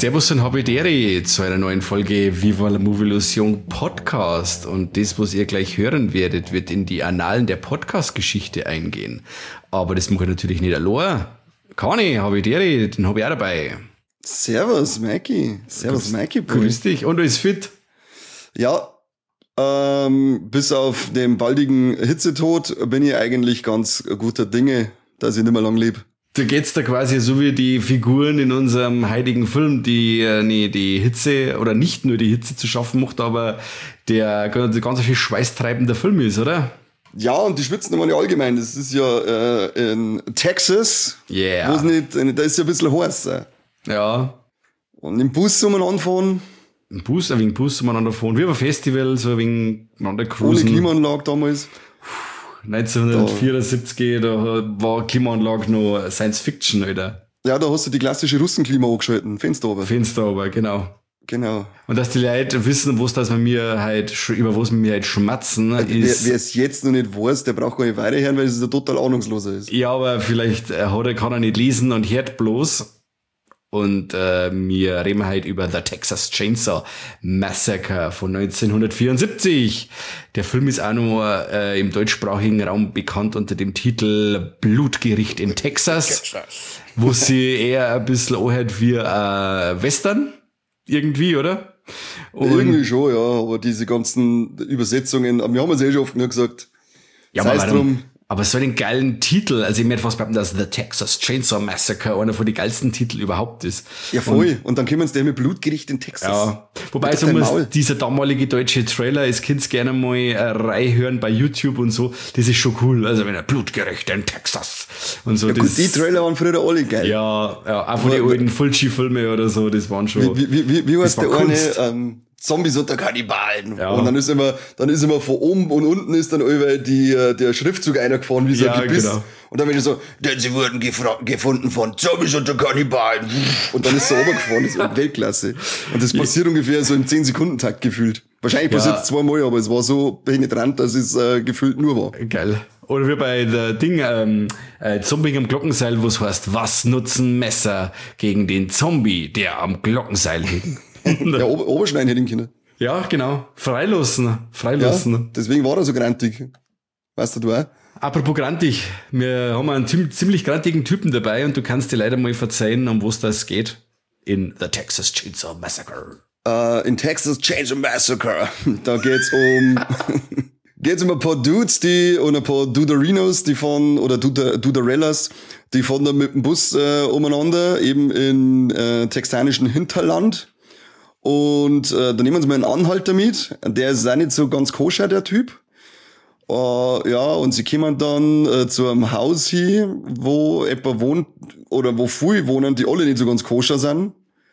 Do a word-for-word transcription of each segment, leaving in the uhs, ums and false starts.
Servus und Habidere zu einer neuen Folge Viva la Movilusion Podcast. Und das, was ihr gleich hören werdet, wird in die Annalen der Podcast-Geschichte eingehen. Aber das mache ich natürlich nicht allein. Kani, Habidere, den habe ich auch dabei. Servus, Mikey. Servus, Mikey, Boy. Grüß dich. Und alles fit? Ja, ähm, bis auf den baldigen Hitzetod bin ich eigentlich ganz guter Dinge, dass ich nicht mehr lang lebe. Du geht's da quasi so wie die Figuren in unserem heutigen Film, die äh, nee, die Hitze oder nicht nur die Hitze zu schaffen macht, aber der, der ganz schön schweißtreibender Film ist, oder? Ja, und die schwitzen immer nicht allgemein. Das ist ja äh, in Texas, yeah. wo es nicht, da ist ja ein bisschen heiß. Ja. Und im Bus soll man anfahren. Im Bus, ein wenig Bus umeinander fahren, wie auf ein Festival, so ein wenig miteinander cruisen. Ohne Klimaanlage damals. neunzehnhundertvierundsiebzig, da war Klimaanlage noch Science Fiction, Alter. Ja, da hast du die klassische Russenklima angeschalten. Fenster aber. Fenster aber, genau. Genau. Und dass die Leute wissen, was das mit mir halt, über was mit mir halt schmatzen, ist. Wer es jetzt noch nicht weiß, der braucht gar nicht weiterhören, weil es ja total ahnungsloser ist. Ja, aber vielleicht hat er, kann er nicht lesen und hört bloß. Und äh, wir reden halt über The Texas Chainsaw Massacre von neunzehnhundertvierundsiebzig. Der Film ist auch noch äh, im deutschsprachigen Raum bekannt unter dem Titel Blutgericht in Texas, Texas. Wo sie eher ein bisschen anhört wie äh, Western, irgendwie, oder? Und irgendwie schon, ja, aber diese ganzen Übersetzungen, wir haben es eh schon oft genug gesagt. Ja, aber warum? Aber so einen geilen Titel, also ich möchte fast behaupten, dass The Texas Chainsaw Massacre einer von den geilsten Titeln überhaupt ist. Ja, voll. Und, und dann kommen sie mit Blutgericht in Texas. Ja. Wobei, so muss dieser damalige deutsche Trailer, es könnt gerne mal eine Reihe hören bei YouTube und so, das ist schon cool. Also wenn er Blutgericht in Texas und so. Ja, das, gut, die Trailer waren früher alle geil. Ja, ja, auch von den alten Fulci-Filmen oder so, das waren schon. Wie, wie, wie, wie heißt der eine, ähm, Zombies unter Kannibalen. Ja. Und dann ist immer, dann ist immer von oben und unten ist dann über die, der Schriftzug einer gefahren, wie so ein ja, Gebiss. Genau. Und dann wird so, denn sie wurden gefra- gefunden von Zombies unter Kannibalen. Und dann ist so runtergefahren, das war Weltklasse. Und das passiert ja. ungefähr so im zehn Sekunden Takt gefühlt. Wahrscheinlich passiert es ja. zweimal, aber es war so penetrant, dass es äh, gefühlt nur war. Geil. Oder wie bei der Ding, ähm, äh, Zombie am Glockenseil, wo es heißt, was nutzen Messer gegen den Zombie, der am Glockenseil hängt? Ja, Ober- Oberschneiden hätte ich können. Ja, genau. Freilassen. Freilassen. Ja, deswegen war er so grantig. Weißt du, du auch? Apropos grantig. Wir haben einen ziemlich grantigen Typen dabei und du kannst dir leider mal verzeihen, um was das geht. In The Texas Chainsaw Massacre. Uh, in Texas Chainsaw Massacre. Da geht's um, geht's um ein paar Dudes, die, und ein paar Duderinos, die fahren, oder Duder, Duderellas, die fahren da mit dem Bus äh, umeinander, eben in äh, texanischen Hinterland. Und äh, da nehmen sie mal einen Anhalter mit. Der ist auch nicht so ganz koscher, der Typ. Äh, ja, und sie kommen dann äh, zu einem Haus hin, wo jemand wohnt, oder wo viele wohnen, die alle nicht so ganz koscher sind.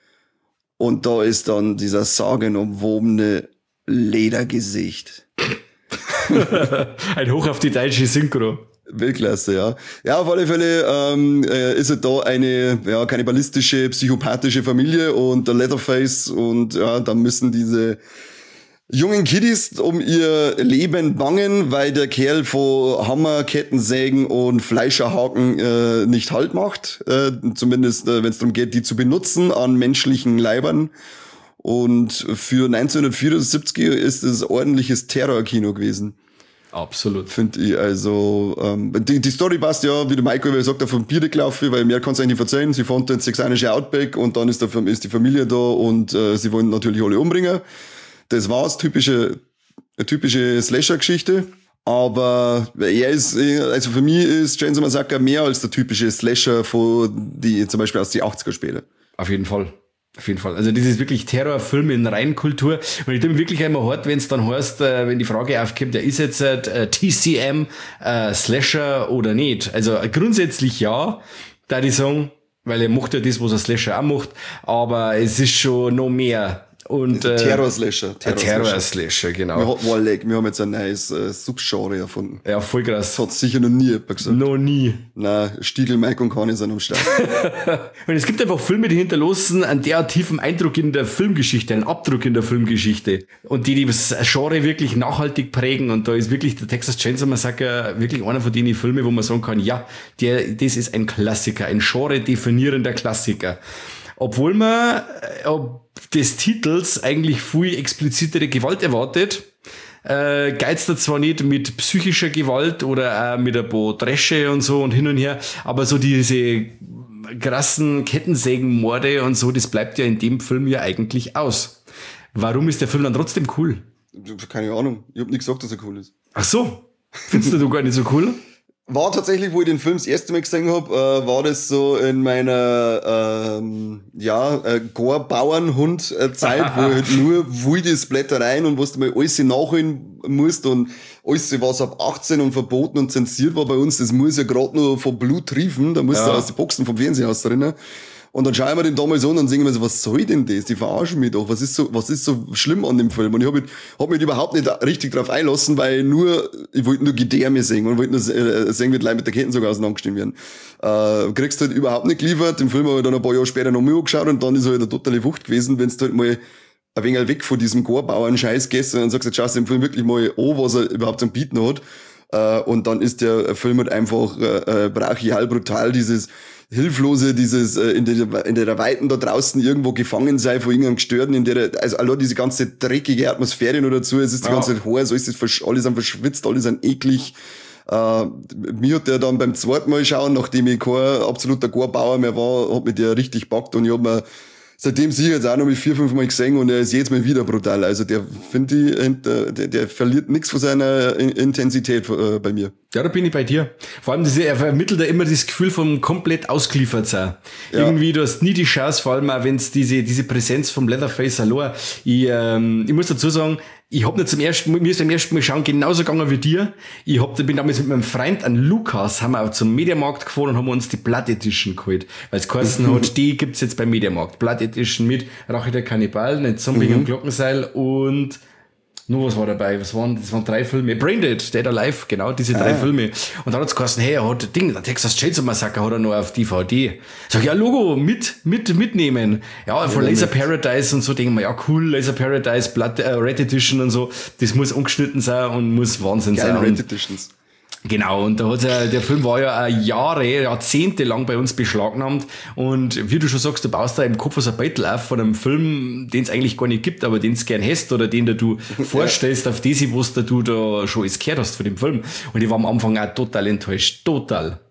Und da ist dann dieser sagenumwobene Ledergesicht. Ein Hoch auf die deutsche Synchro. Weltklasse, ja. Ja, auf alle Fälle ähm, äh, ist es da eine ja, kannibalistische, psychopathische Familie und der Leatherface und ja, dann müssen diese jungen Kiddies um ihr Leben bangen, weil der Kerl von Hammer, Kettensägen und Fleischerhaken äh, nicht Halt macht. Äh, zumindest, äh, wenn es darum geht, die zu benutzen an menschlichen Leibern. Und für neunzehnhundertvierundsiebzig ist es ordentliches Terrorkino gewesen. Absolut. Finde ich, also, ähm, die, die Story passt ja, wie der Michael sagt, auf dem Bier gelaufen, weil mehr kann es eigentlich nicht erzählen. Sie fahren ins texanische Outback und dann ist, der, ist die Familie da und äh, sie wollen natürlich alle umbringen. Das war's, typische, eine typische Slasher-Geschichte. Aber er ist, also für mich ist Chainsaw Massacre mehr als der typische Slasher von die, zum Beispiel aus die achtziger Spiele. Auf jeden Fall. Auf jeden Fall. Also das ist wirklich Terrorfilm in Reinkultur. Und ich tue mich wirklich einmal hart, wenn es dann heißt, äh, wenn die Frage aufkommt, ja, ist jetzt äh, T C M äh, Slasher oder nicht? Also äh, grundsätzlich ja, da die sagen, weil er macht ja das, was ein Slasher auch macht, aber es ist schon noch mehr. Und, äh, Terror-Slasher. Terror-Slasher, genau. Wir, hat, Warleg, wir haben jetzt ein neues äh, Subgenre erfunden. Ja, voll krass. Das hat sicher noch nie jemand gesagt. Noch nie. Nein, Stiegel, Mike und Kani sind am Start. Und es gibt einfach Filme, die hinterlassen einen derart tiefen Eindruck in der Filmgeschichte, einen Abdruck in der Filmgeschichte. Und die das Genre wirklich nachhaltig prägen. Und da ist wirklich der Texas Chainsaw Massacre wirklich einer von denen Filme, wo man sagen kann, ja, der, das ist ein Klassiker, ein genre-definierender Klassiker. obwohl man äh, ob des Titels eigentlich viel explizitere Gewalt erwartet. Äh, geizt er zwar nicht mit psychischer Gewalt oder auch mit ein paar Dresche und so und hin und her, aber so diese krassen Kettensägenmorde und so, das bleibt ja in dem Film ja eigentlich aus. Warum ist der Film dann trotzdem cool? Keine Ahnung. Ich habe nicht gesagt, dass er cool ist. Ach so. Findest du gar nicht so cool? War tatsächlich, wo ich den Film das erste Mal gesehen habe, äh, war das so in meiner ähm, ja, äh, Gore-Bauernhund-Zeit, wo ich halt nur wilde Splattereien und was du mal alles nachholen musst und alles, was ab achtzehn und verboten und zensiert war bei uns, das muss ja gerade nur von Blut triefen, da musst ja. du aus den Boxen vom Fernsehen aus drinnen. Und dann schauen wir den damals an und singen wir so, was soll denn das? Die verarschen mich doch. Was ist so, was ist so schlimm an dem Film? Und ich habe mich, hab mich überhaupt nicht richtig drauf einlassen, weil ich nur, ich wollte nur Gedärme singen und wollte nur äh, singen, wie die Leute mit der Ketten sogar auseinandergestellt werden. Äh, kriegst halt überhaupt nicht geliefert. Den Film habe ich dann ein paar Jahre später noch mal angeschaut und dann ist halt eine totale Wucht gewesen, wenn du halt mal ein wenig weg von diesem Chorbauern-Scheiß gehst und dann sagst du, schaust du den Film wirklich mal an, was er überhaupt zum Bieten hat. Äh, und dann ist der Film halt einfach äh, brachial brutal, dieses Hilflose, dieses äh, in der in der Weiten da draußen irgendwo gefangen sei von irgendeinem Gestörten, in der, also allein diese ganze dreckige Atmosphäre noch dazu, es ist die ja. ganze Zeit heiß, alles ist alles sind verschwitzt, alles sind eklig. Äh, mir hat der dann beim zweiten Mal schauen, nachdem ich kein absoluter Gorbauer mehr war, hat mich der richtig packt und ich hab mir seitdem sie jetzt auch noch mit vier, fünf Mal gesehen und er ist jetzt mal wieder brutal. Also der, finde ich, der, der verliert nichts von seiner Intensität äh, bei mir. Ja, da bin ich bei dir. Vor allem, diese, er vermittelt ja immer das Gefühl vom komplett ausgeliefert sein. Ja. Irgendwie, du hast nie die Chance, vor allem auch, wenn es diese, diese Präsenz vom Leatherface allein. Ich, ähm, ich muss dazu sagen, ich hab nicht zum ersten Mal, mir ist beim ersten Mal schauen genauso gegangen wie dir. Ich hab, bin damals mit meinem Freund an Lukas, haben wir auch zum Mediamarkt gefahren und haben uns die Blood Edition geholt. Weil es geheißen hat, die gibt's jetzt beim Mediamarkt. Blood Edition mit Rache der Kannibalen, ein Zombie mhm. und Glockenseil und nur was war dabei? Was waren, das waren drei Filme. Braindead, Dead Alive, genau, diese drei ah. Filme. Und dann hat's geheißen, hey, er hat das Ding, der Texas Chainsaw Massacre hat er noch auf D V D. Sag ich, ja, Logo, mit, mit, mitnehmen. Ja, von ja, Laser mit. Paradise und so, denken wir, ja, cool, Laser Paradise, Blood, äh, Red Edition und so. Das muss ungeschnitten sein und muss Wahnsinn Geil, sein. Red Editions. Genau, und da hat ja, der Film war ja Jahre, Jahrzehnte lang bei uns beschlagnahmt und wie du schon sagst, du baust da im Kopf so ein Battle auf von einem Film, den es eigentlich gar nicht gibt, aber den es gern hast oder den du vorstellst auf das, was du da schon alles gehört hast von dem Film. Und ich war am Anfang auch total enttäuscht, total.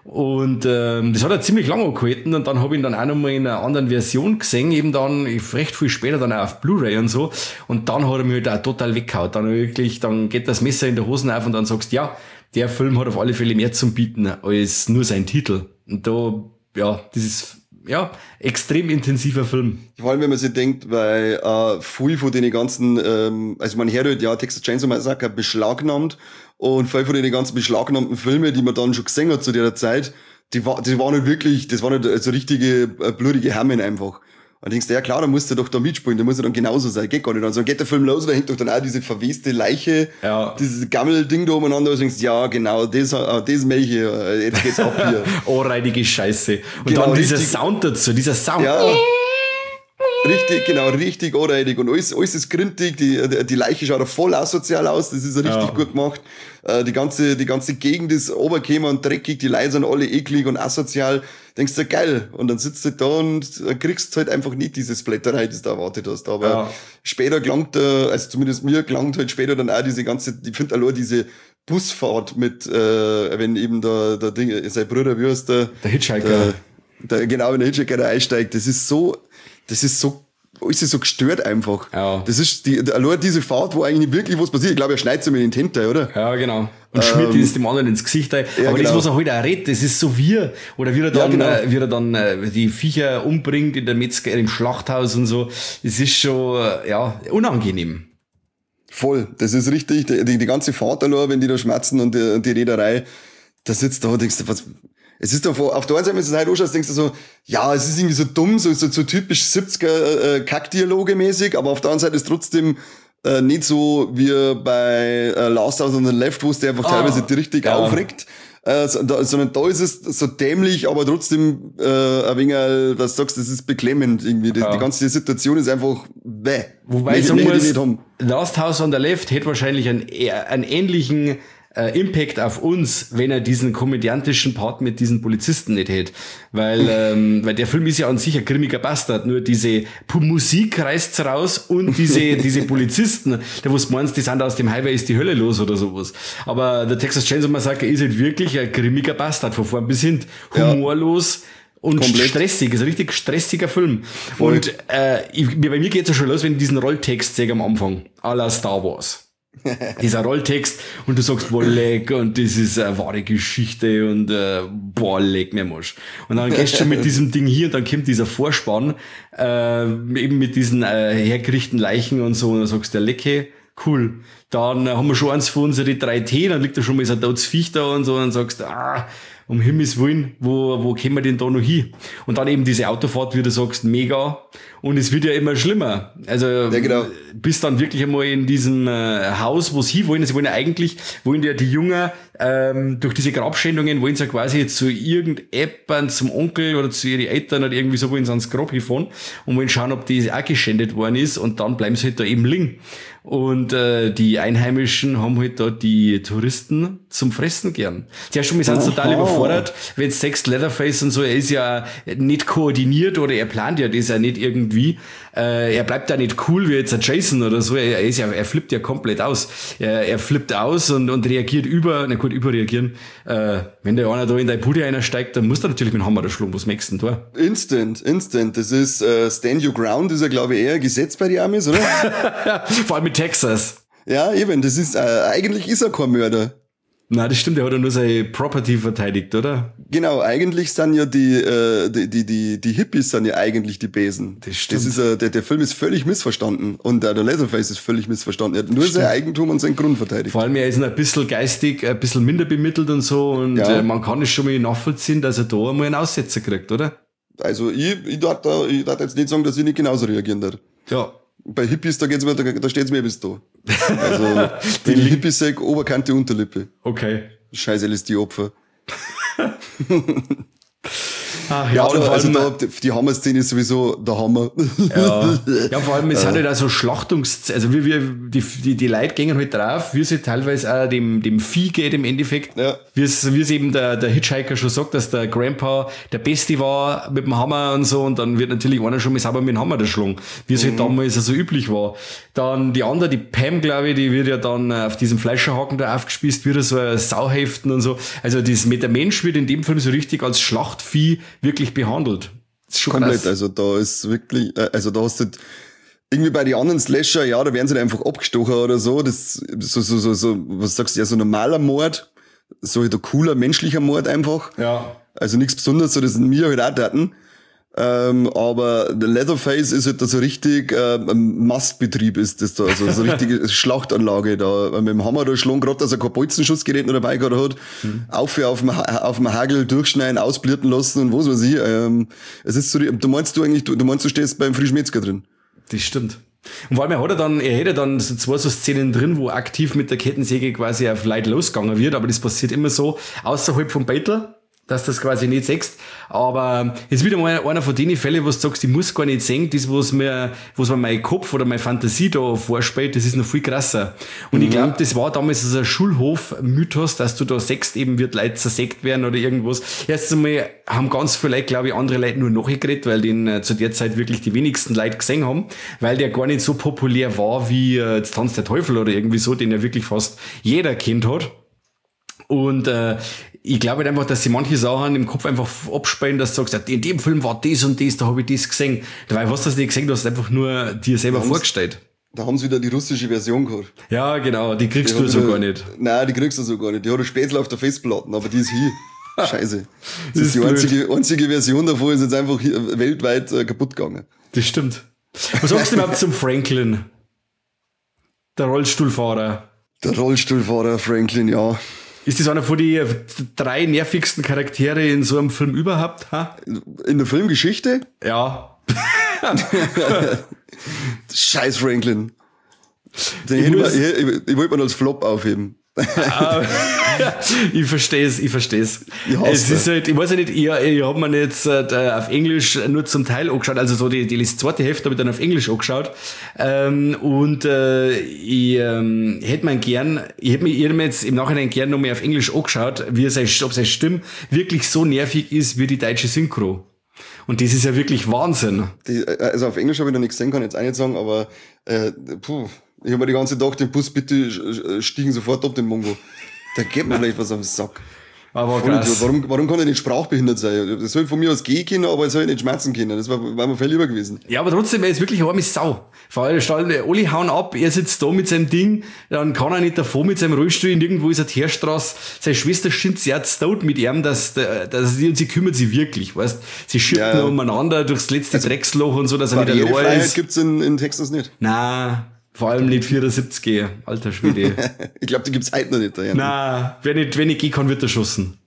Und ähm, das hat er ziemlich lange gehalten und dann habe ich ihn dann auch nochmal in einer anderen Version gesehen, eben dann recht viel später dann auch auf Blu-ray und so und dann hat er mich halt auch total weggehauen. Dann wirklich, dann geht das Messer in der Hosen auf und dann sagst du, ja, der Film hat auf alle Fälle mehr zum Bieten als nur sein Titel. Und da, ja, das ist, ja, extrem intensiver Film. Vor allem, wenn man sich denkt, weil äh, viel von den ganzen, ähm, also man hört halt, ja, Texas Chainsaw Massacre beschlagnahmt und viel von den ganzen beschlagnahmten Filmen, die man dann schon gesehen hat zu der Zeit, die, war, die waren halt wirklich, das waren halt so richtige äh, blutige Hammen einfach. Und denkst du, ja klar, da musst du doch da mitspielen, da muss er dann genauso sein, geht gar nicht. Also geht der Film los, da hängt doch dann auch diese verweste Leiche, ja. dieses Gammelding da umeinander, und du denkst, ja genau, das, das Melche, jetzt geht's ab hier. Anreidige Scheiße. Und genau, dann dieser richtig, Sound dazu, dieser Sound. Ja. Richtig, genau, richtig anreidig und alles, alles ist grintig, die, die Leiche schaut auch voll asozial aus, das ist ja richtig ja. gut gemacht. Die ganze, die ganze Gegend ist oberkämer und dreckig, die Leute sind alle eklig und asozial. Denkst du, geil. Und dann sitzt du da und kriegst halt einfach nicht diese Splatterei, die du erwartet hast. Aber ja. später gelangt, also zumindest mir gelangt halt später dann auch diese ganze, ich finde allein diese Busfahrt mit, äh, wenn eben der, der Ding, sein Bruder, wie heißt der? Der Hitchhiker. Der, der, genau, wenn der Hitchhiker da einsteigt, das ist so, das ist so, ist so gestört einfach. Ja. Das ist die, allein diese Fahrt, wo eigentlich nicht wirklich was passiert. Ich glaube, er schneidet sich mit den Tinte, oder? Ja, genau. Und schmiert ähm, das dem anderen ins Gesicht ein. Ja, aber genau. Das, was er halt auch redet, das ist so wie, oder wie er dann, ja, genau. äh, wie er dann äh, die Viecher umbringt in der Metzger, im Schlachthaus und so. Das ist schon, äh, ja, unangenehm. Voll. Das ist richtig. Die, die, die ganze Fahrt allein, wenn die da schmerzen und die, die Reederei, da sitzt da und denkst du, was, es ist doch, auf der einen Seite, wenn du es halt anschaust, denkst du so, ja, es ist irgendwie so dumm, so, so, so typisch siebziger äh, Kackdialoge mäßig, aber auf der anderen Seite ist trotzdem äh, nicht so wie bei äh, Last House on the Left, wo es dir einfach ah, teilweise richtig ja. aufregt, äh, so, da, sondern da ist es so dämlich, aber trotzdem äh, ein wenig, äh, dass du sagst, das ist beklemmend irgendwie. Die, ja. die ganze Situation ist einfach bäh. Wobei ich sagen muss, Last House on the Left hätte wahrscheinlich einen, einen ähnlichen äh, Impact auf uns, wenn er diesen komödiantischen Part mit diesen Polizisten nicht hätte. Weil, ähm, weil der Film ist ja an sich ein grimmiger Bastard. Nur diese P- Musik reißt's raus und diese, diese Polizisten, da wo du meinst, die sind aus dem Highway ist die Hölle los oder sowas. Aber der Texas Chainsaw Massacre ist halt wirklich ein grimmiger Bastard, von vorn bis hin. Humorlos. Ja. Und komplett stressig, ist ein richtig stressiger Film. Voll. Und äh, ich, bei mir geht's ja schon los, wenn ich diesen Rolltext sehe am Anfang, à la Star Wars. Dieser Rolltext und du sagst, boah, leck, und das ist eine wahre Geschichte und äh, boah, leck mir Marsch. Und dann gehst du schon mit diesem Ding hier und dann kommt dieser Vorspann, äh, eben mit diesen äh, hergerichteten Leichen und so, und dann sagst du, lecke, cool. Dann äh, haben wir schon eins von unsere drei T, dann liegt da schon mal so ein totes Viech da und so, und dann sagst du, ah, um Himmels Willen, wo, wo kommen wir denn da noch hin? Und dann eben diese Autofahrt, wie du sagst, mega. Und es wird ja immer schlimmer. Also, ja, genau. Bis dann wirklich einmal in diesem äh, Haus, wo sie wollen, sie wollen ja eigentlich, wollen ja die Jungen, ähm, durch diese Grabschändungen, wollen sie ja quasi zu irgendjemandem, zum Onkel oder zu ihren Eltern oder irgendwie so, wollen sie ans Grab hinfahren und wollen schauen, ob die auch geschändet worden ist, und dann bleiben sie halt da eben liegen. Und äh, die Einheimischen haben halt da die Touristen zum Fressen gern. Zuerst schon, wir sind total überfordert, wenn Sex Leatherface und so, er ist ja nicht koordiniert oder er plant ja das ja nicht irgendwie. Äh, er bleibt da nicht cool wie jetzt ein Jason oder so. Er, er ist ja, er flippt ja komplett aus. Er, er flippt aus und, und reagiert über, na gut, überreagieren. Äh, wenn der einer da in deine Bude einsteigt, dann muss der natürlich mit dem Hammer da schlagen. Was merkst du denn da? Instant, instant. Das ist äh, Stand Your Ground, ist ja, glaube ich, eher ein Gesetz bei den Amis, oder? Vor allem mit Texas. Ja, eben, das ist, äh, eigentlich ist er kein Mörder. Nein, das stimmt, er hat ja nur seine Property verteidigt, oder? Genau, eigentlich sind ja die, äh, die, die, die, die Hippies sind ja eigentlich die Besen. Das stimmt. Das ist, äh, der, der Film ist völlig missverstanden und äh, der Leatherface ist völlig missverstanden. Er hat nur sein Eigentum und seinen Grund verteidigt. Vor allem, er ist noch ein bisschen geistig, ein bisschen minder bemittelt und so, und ja. äh, man kann es schon mal nachvollziehen, dass er da einmal einen Aussetzer kriegt, oder? Also ich, ich darf da, ich darf jetzt nicht sagen, dass ich nicht genauso reagieren darf. Ja. Bei Hippies, da geht's mir, da, da steht's mir bis da. Also, wenn ich Hippies sag, Oberkante, Unterlippe. Okay. Scheiße, L S D-Opfer. Ach, ja, ja, also, vor also allem, da, die Hammer-Szene ist sowieso der Hammer. Ja, ja, vor allem, es sind halt auch so Schlachtungs-, also wie wir, die, die, die Leute gehen halt drauf, wie sie teilweise auch dem, dem Vieh geht im Endeffekt. Ja. Wie es, wie es eben der, der Hitchhiker schon sagt, dass der Grandpa der Beste war mit dem Hammer und so, und dann wird natürlich einer schon mal sauber mit dem Hammer erschlagen, wie es mhm. halt damals so üblich war. Dann die andere, die Pam, glaube ich, die wird ja dann auf diesem Fleischerhaken da aufgespießt, wieder so ein Sauheften und so. Also das mit der Mensch wird in dem Film so richtig als Schlachtvieh wirklich behandelt. Das ist schon komplett, krass. Also da ist wirklich, also da hast du irgendwie bei den anderen Slasher, ja, da werden sie einfach abgestochen oder so, das, so, so, so, so, was sagst du, ja, so ein normaler Mord, so halt ein cooler menschlicher Mord einfach. Ja. Also nichts Besonderes, so das sind wir halt auch taten. Ähm, aber der Leatherface ist halt da so richtig, äh, ein Mastbetrieb ist das da, also so eine richtige Schlachtanlage da, mit dem Hammer da schlagen, gerade dass er kein Bolzenschussgerät noch dabei gehabt hat, mhm. auf, auf dem, auf dem Hagel durchschneiden, ausblirten lassen und was weiß ich, ähm, es ist so, du meinst du eigentlich, du, du meinst du stehst beim Frischmetzger drin. Das stimmt. Und vor allem, er hat er dann, er hätte dann so zwei so Szenen drin, wo aktiv mit der Kettensäge quasi auf Leute losgegangen wird, aber das passiert immer so außerhalb vom Battle, dass das quasi nicht sechst. Aber jetzt wieder mal einer von den Fällen, wo du sagst, ich muss gar nicht sehen, das, was mir, was mir mein Kopf oder meine Fantasie da vorspielt, das ist noch viel krasser. Und mhm. ich glaube, das war damals so ein Schulhof-Mythos, dass du da sechst, eben wird Leute zersägt werden oder irgendwas. Erst einmal haben ganz viele Leute, glaube ich, andere Leute nur nachgeredet, weil den äh, zu der Zeit wirklich die wenigsten Leute gesehen haben, weil der gar nicht so populär war wie äh, jetzt Tanz der Teufel oder irgendwie so, den ja wirklich fast jeder kennt hat. Und äh, ich glaube halt einfach, dass sie manche Sachen im Kopf einfach abspielen, dass du sagst, in dem Film war das und das, da habe ich das gesehen. Dabei hast du das nicht gesehen, du hast einfach nur dir selber vorgestellt. Da haben sie wieder die russische Version gehabt. Ja, genau, die kriegst die du so gar nicht. Nein, die kriegst du so gar nicht. Die hat ein Spätzle auf der Festplatte, aber die ist hier. Scheiße. Das, das ist die einzige, einzige Version davon, ist jetzt einfach hier, weltweit äh, kaputt gegangen. Das stimmt. Was sagst du überhaupt zum Franklin? Der Rollstuhlfahrer. Der Rollstuhlfahrer Franklin, ja. Ist das einer von den drei nervigsten Charaktere in so einem Film überhaupt? Ha? In der Filmgeschichte? Ja. Scheiß Franklin. Den ich, ich, ich, ich wollte mir als Flop aufheben. ich verstehe es, ich verstehe es. Es ist halt, ich weiß ja nicht, ich, ich habe mir jetzt äh, auf Englisch nur zum Teil angeschaut, also so die, die das zweite Hälfte habe ich dann auf Englisch angeschaut. Ähm, und äh, ich ähm, hätte mir gern, ich hätte mir, ich hätte mir jetzt im Nachhinein gern noch mehr auf Englisch angeschaut, wie es, ob seine Stimme wirklich so nervig ist wie die deutsche Synchro. Und das ist ja wirklich Wahnsinn. Die, also auf Englisch habe ich noch nichts gesehen, kann ich jetzt auch nicht sagen, aber äh, puh, ich habe mir die ganze Tag den Bus bitte stiegen sofort ab, den Mongo. Da geht mir vielleicht was am Sack. Aber krass. Warum, warum kann er nicht sprachbehindert sein? Das soll von mir aus gehen können, aber er soll nicht schmerzen können. Das war, war mir viel lieber gewesen. Ja, aber trotzdem, er ist wirklich eine arme Sau. Vor allem, alle hauen ab, er sitzt da mit seinem Ding, dann kann er nicht davor mit seinem Rollstuhl, und irgendwo ist eine Teerstraße. Seine Schwester schimpft sehr tot mit ihm, dass, dass sie, und sie kümmert sich wirklich, weißt. Sie schippt ja, nur umeinander durchs letzte also, Drecksloch und so, dass er wieder leer ist. Barrierefreiheit gibt's in, in Texas nicht. Nein. Vor allem nicht vierundsiebzig, alter Schwede. Ich glaube, die gibt's heute noch nicht. Da, ja. Nein, wenn ich, wenn ich gehen kann, wird erschossen.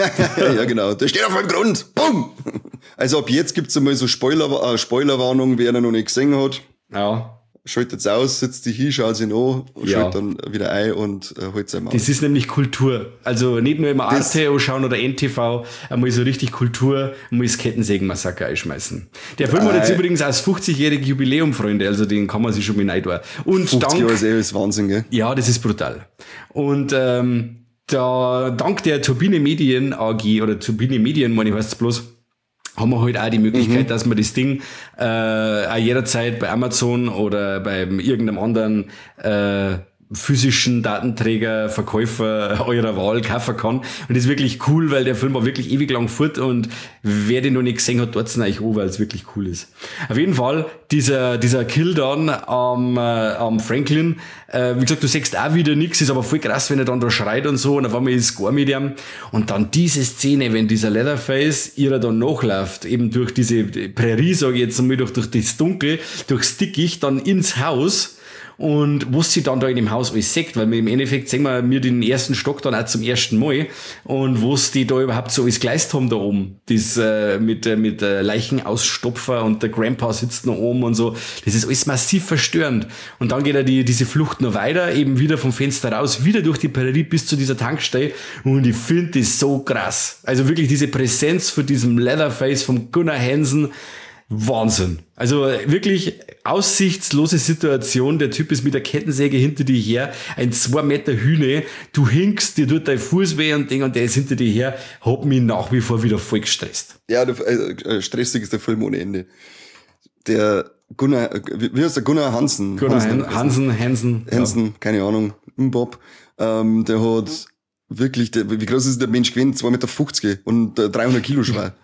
Ja, genau. Der steht auf dem Grund. Bumm! Also ab jetzt gibt's einmal so Spoiler, äh, Spoilerwarnung, wer ihn noch nicht gesehen hat. Ja. Schaltet's aus, setzt dich hin, schaut sich an, ja. Schaltet dann wieder ein und äh, holt einmal. Das ist nämlich Kultur. Also nicht nur immer Arte anschauen oder N T V, einmal so richtig Kultur, einmal das Kettensägen-Massaker einschmeißen. Der Film hat jetzt übrigens auch das fünfzigjährige Jubiläum, Freunde, also den kann man sich schon mal reintun. Und fünfzig Jahre ist eh ist Wahnsinn, gell? Ja, das ist brutal. Und ähm, da, dank der Turbine Medien A G, oder Turbine Medien, meine ich, heißt es bloß, haben wir halt auch die Möglichkeit, mhm. dass man das Ding äh, auch jederzeit bei Amazon oder bei irgendeinem anderen äh, physischen Datenträger, Verkäufer eurer Wahl kaufen kann. Und das ist wirklich cool, weil der Film war wirklich ewig lang fort, und wer den noch nicht gesehen hat, dort sind eigentlich an, weil es wirklich cool ist. Auf jeden Fall, dieser dieser Kill dann am, äh, am Franklin, äh, wie gesagt, du siehst auch wieder nichts, ist aber voll krass, wenn er dann da schreit und so, und auf einmal ist es gar mit ihm. Und dann diese Szene, wenn dieser Leatherface ihrer dann nachläuft, eben durch diese Prärie, sage ich jetzt einmal, durch, durch das Dunkel, durchs Dickicht, dann ins Haus. Und was sie dann da in dem Haus alles sagt, weil wir im Endeffekt sehen wir mir den ersten Stock dann auch zum ersten Mal, und was die da überhaupt so alles geleistet haben da oben, das äh, mit äh, mit äh, Leichenausstopfer, und der Grandpa sitzt noch oben und so, das ist alles massiv verstörend. Und dann geht er die diese Flucht noch weiter, eben wieder vom Fenster raus, wieder durch die Prärie bis zu dieser Tankstelle, und ich finde das so krass. Also wirklich diese Präsenz von diesem Leatherface, vom Gunnar Hansen, Wahnsinn. Also wirklich aussichtslose Situation. Der Typ ist mit der Kettensäge hinter dir her, ein zwei Meter Hühne. Du hinkst, dir tut dein Fuß weh und Ding, und der ist hinter dir her. Hat mich nach wie vor wieder voll gestresst. Ja, äh, stressig ist der Film ohne Ende. Der Gunnar, wie heißt der? Gunnar Hansen. Gunnar Hansen, Hansen, Hansen. Hansen, ja. Keine Ahnung. Bob. Ähm, der hat wirklich, der, wie groß ist der Mensch gewesen? zwei Meter fünfzig und äh, dreihundert Kilo schwer.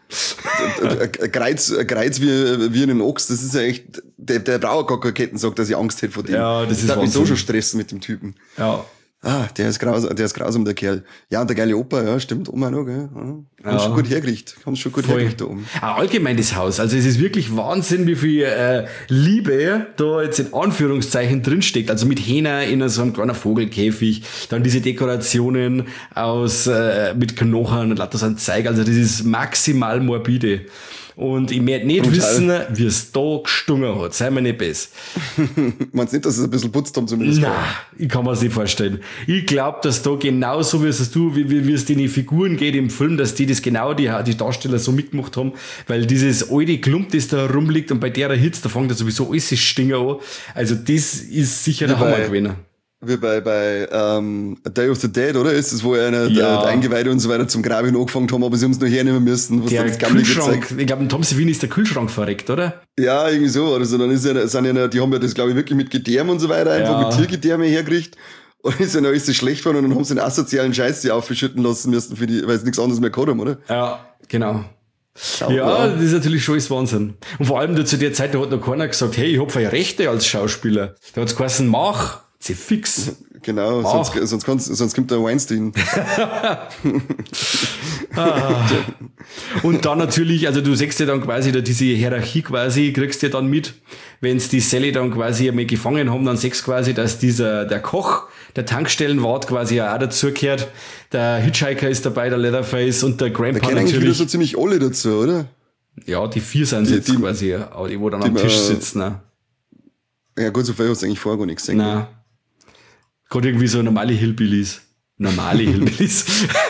Ein Kreuz, ein Kreuz wie, wie einen Ochs, das ist ja echt, der, der braucht gar keine Ketten, sagt, dass ich Angst hätte vor dem. Ja, das, das ist hat mich so schon stressen mit dem Typen. Ja. Ah, der ist grausam, der ist grausam, der Kerl. Ja, und der geile Opa, ja, stimmt, Oma noch, gell. Ja, haben ja. schon gut hergerichtet, haben schon gut Voll. hergerichtet da oben. Auch allgemein das Haus, also es ist wirklich Wahnsinn, wie viel äh, Liebe da jetzt in Anführungszeichen drinsteckt, also mit Hähner in so einem kleinen Vogelkäfig, dann diese Dekorationen aus, äh, mit Knochen und lauter so ein Zeug, also das ist maximal morbide. Und ich möchte nicht Brutal. wissen, wie es da gestungen hat. Sei mir nicht besser. Meinst du nicht, dass es ein bisschen putzt haben zumindest? Nein, ich kann mir das nicht vorstellen. Ich glaube, dass da genauso, wie es du, wie, wie, wie es den Figuren geht im Film, dass die das genau, die, die Darsteller so mitgemacht haben, weil dieses alte Klump, das da rumliegt, und bei der Hitze, da fängt ja sowieso alles das Stinger an. Also das ist sicher der Hammer gewesen. Wie bei, bei ähm, A Day of the Dead, oder? Ist das, wo einer ja. der Eingeweide und so weiter zum Graben angefangen haben, aber sie haben es noch hernehmen müssen. Was der das Kühlschrank, ich glaube, in Tom Savini ist der Kühlschrank verreckt, oder? Ja, irgendwie so. Also dann ist ja, sind ja, die haben ja das, glaube ich, wirklich mit Gedärm und so weiter, einfach ja. mit Tiergedärme hergekriegt. Und ist ja noch alles schlecht geworden, und dann haben sie den asozialen Scheiß die aufgeschütten lassen müssen, für die, weil sie nichts anderes mehr gehabt haben, oder? Ja, genau. Schau, ja, das ist natürlich schon alles Wahnsinn. Und vor allem zu der Zeit, da hat noch keiner gesagt, hey, ich hab ja Rechte als Schauspieler. Da hat's geheißen, mach, sie fix. Genau, Ach. sonst, sonst, kannst, sonst kommt der Weinstein. ah. Und dann natürlich, also du siehst ja dann quasi da diese Hierarchie quasi, kriegst du ja dann mit, wenn's die Sally dann quasi einmal gefangen haben, dann siehst du quasi, dass dieser, der Koch, der Tankstellenwart quasi ja auch dazugehört, der Hitchhiker ist dabei, der Leatherface, und der Grandpa da natürlich. Da eigentlich wieder so ziemlich alle dazu, oder? Ja, die vier sind die, jetzt die, quasi, die wo dann die, am Tisch sitzen. Ne? Ja gut, so viel hast du eigentlich vorher gar nicht gesehen. Nein. Gerade irgendwie so normale Hillbillies. normale Hillbillies.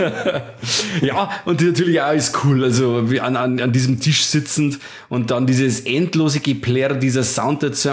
Ja, und natürlich auch ist cool, also wie an, an, an diesem Tisch sitzend und dann dieses endlose Geplärr, dieser Sound dazu.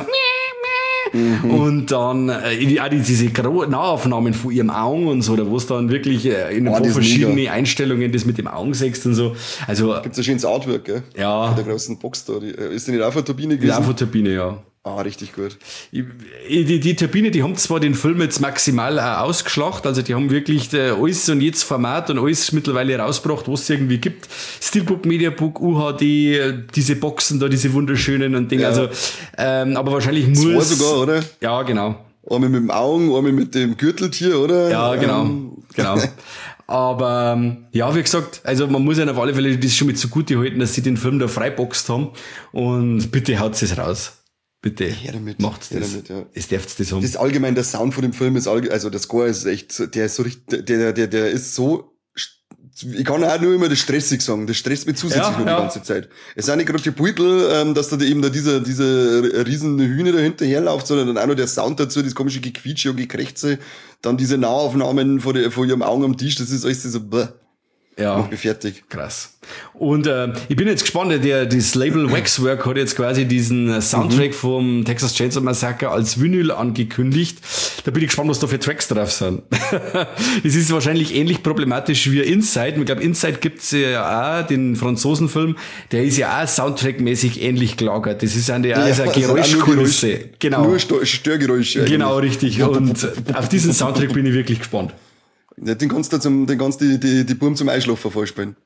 Mhm. Und dann äh, auch diese Nahaufnahmen von ihrem Augen und so, da wo es dann wirklich äh, in ein oh, paar verschiedene mega. Einstellungen das mit dem Augen sechst und so. Also gibt's ein schönes Artwork, gell? Ja. Von der großen Box da. Die, ist die nicht auch von Turbine gewesen? Ja, von Turbine, ja. Ah, richtig gut. Die, die Turbine, die haben zwar den Film jetzt maximal auch ausgeschlacht, also die haben wirklich äh, alles und jetzt Format und alles mittlerweile rausgebracht, was es irgendwie gibt. Steelbook, Mediabook, U H D, diese Boxen da, diese wunderschönen und Dinge. Ja. Also, ähm, aber wahrscheinlich muss... Zwei sogar, oder? Ja, genau. Einmal mit dem Augen, einmal mit dem Gürteltier, oder? Ja, genau, ähm. genau. Aber ähm, ja, wie gesagt, also man muss ja auf alle Fälle das schon mit zugute halten, dass sie den Film da freiboxt haben und bitte haut es raus. Bitte, damit, macht's das. Damit, ja. Es darf's das haben. Das ist allgemein, der Sound von dem Film ist allgemein, also der Score ist echt, der ist so richtig, der, der, der ist so, ich kann auch nur immer das stressig sagen, das stresst mich zusätzlich ja, nur ja. die ganze Zeit. Es sind nicht gerade die Beutel, ähm, dass da eben da dieser, dieser riesen Hühner dahinter herläuft, sondern dann auch noch der Sound dazu, das komische Gequietsche und Gekrächze, dann diese Nahaufnahmen von, der, von ihrem Augen am Tisch, das ist alles so, bäh. Ja. Mach mich fertig. Krass. Und äh, ich bin jetzt gespannt, der das Label Waxwork hat jetzt quasi diesen Soundtrack mhm. vom Texas Chainsaw Massacre als Vinyl angekündigt. Da bin ich gespannt, was da für Tracks drauf sind. Das ist wahrscheinlich ähnlich problematisch wie Inside. Ich glaube, Inside gibt's ja auch, den Franzosenfilm, der ist ja auch soundtrackmäßig ähnlich gelagert. Das ist eine, ja, also eine Geräuschkulisse. Geräusch, genau. Nur Störgeräusche. Genau, richtig. Und auf diesen Soundtrack bin ich wirklich gespannt. Ja, den kannst du zum, den kannst du die, die, die Buben zum Einschlafen vorspielen.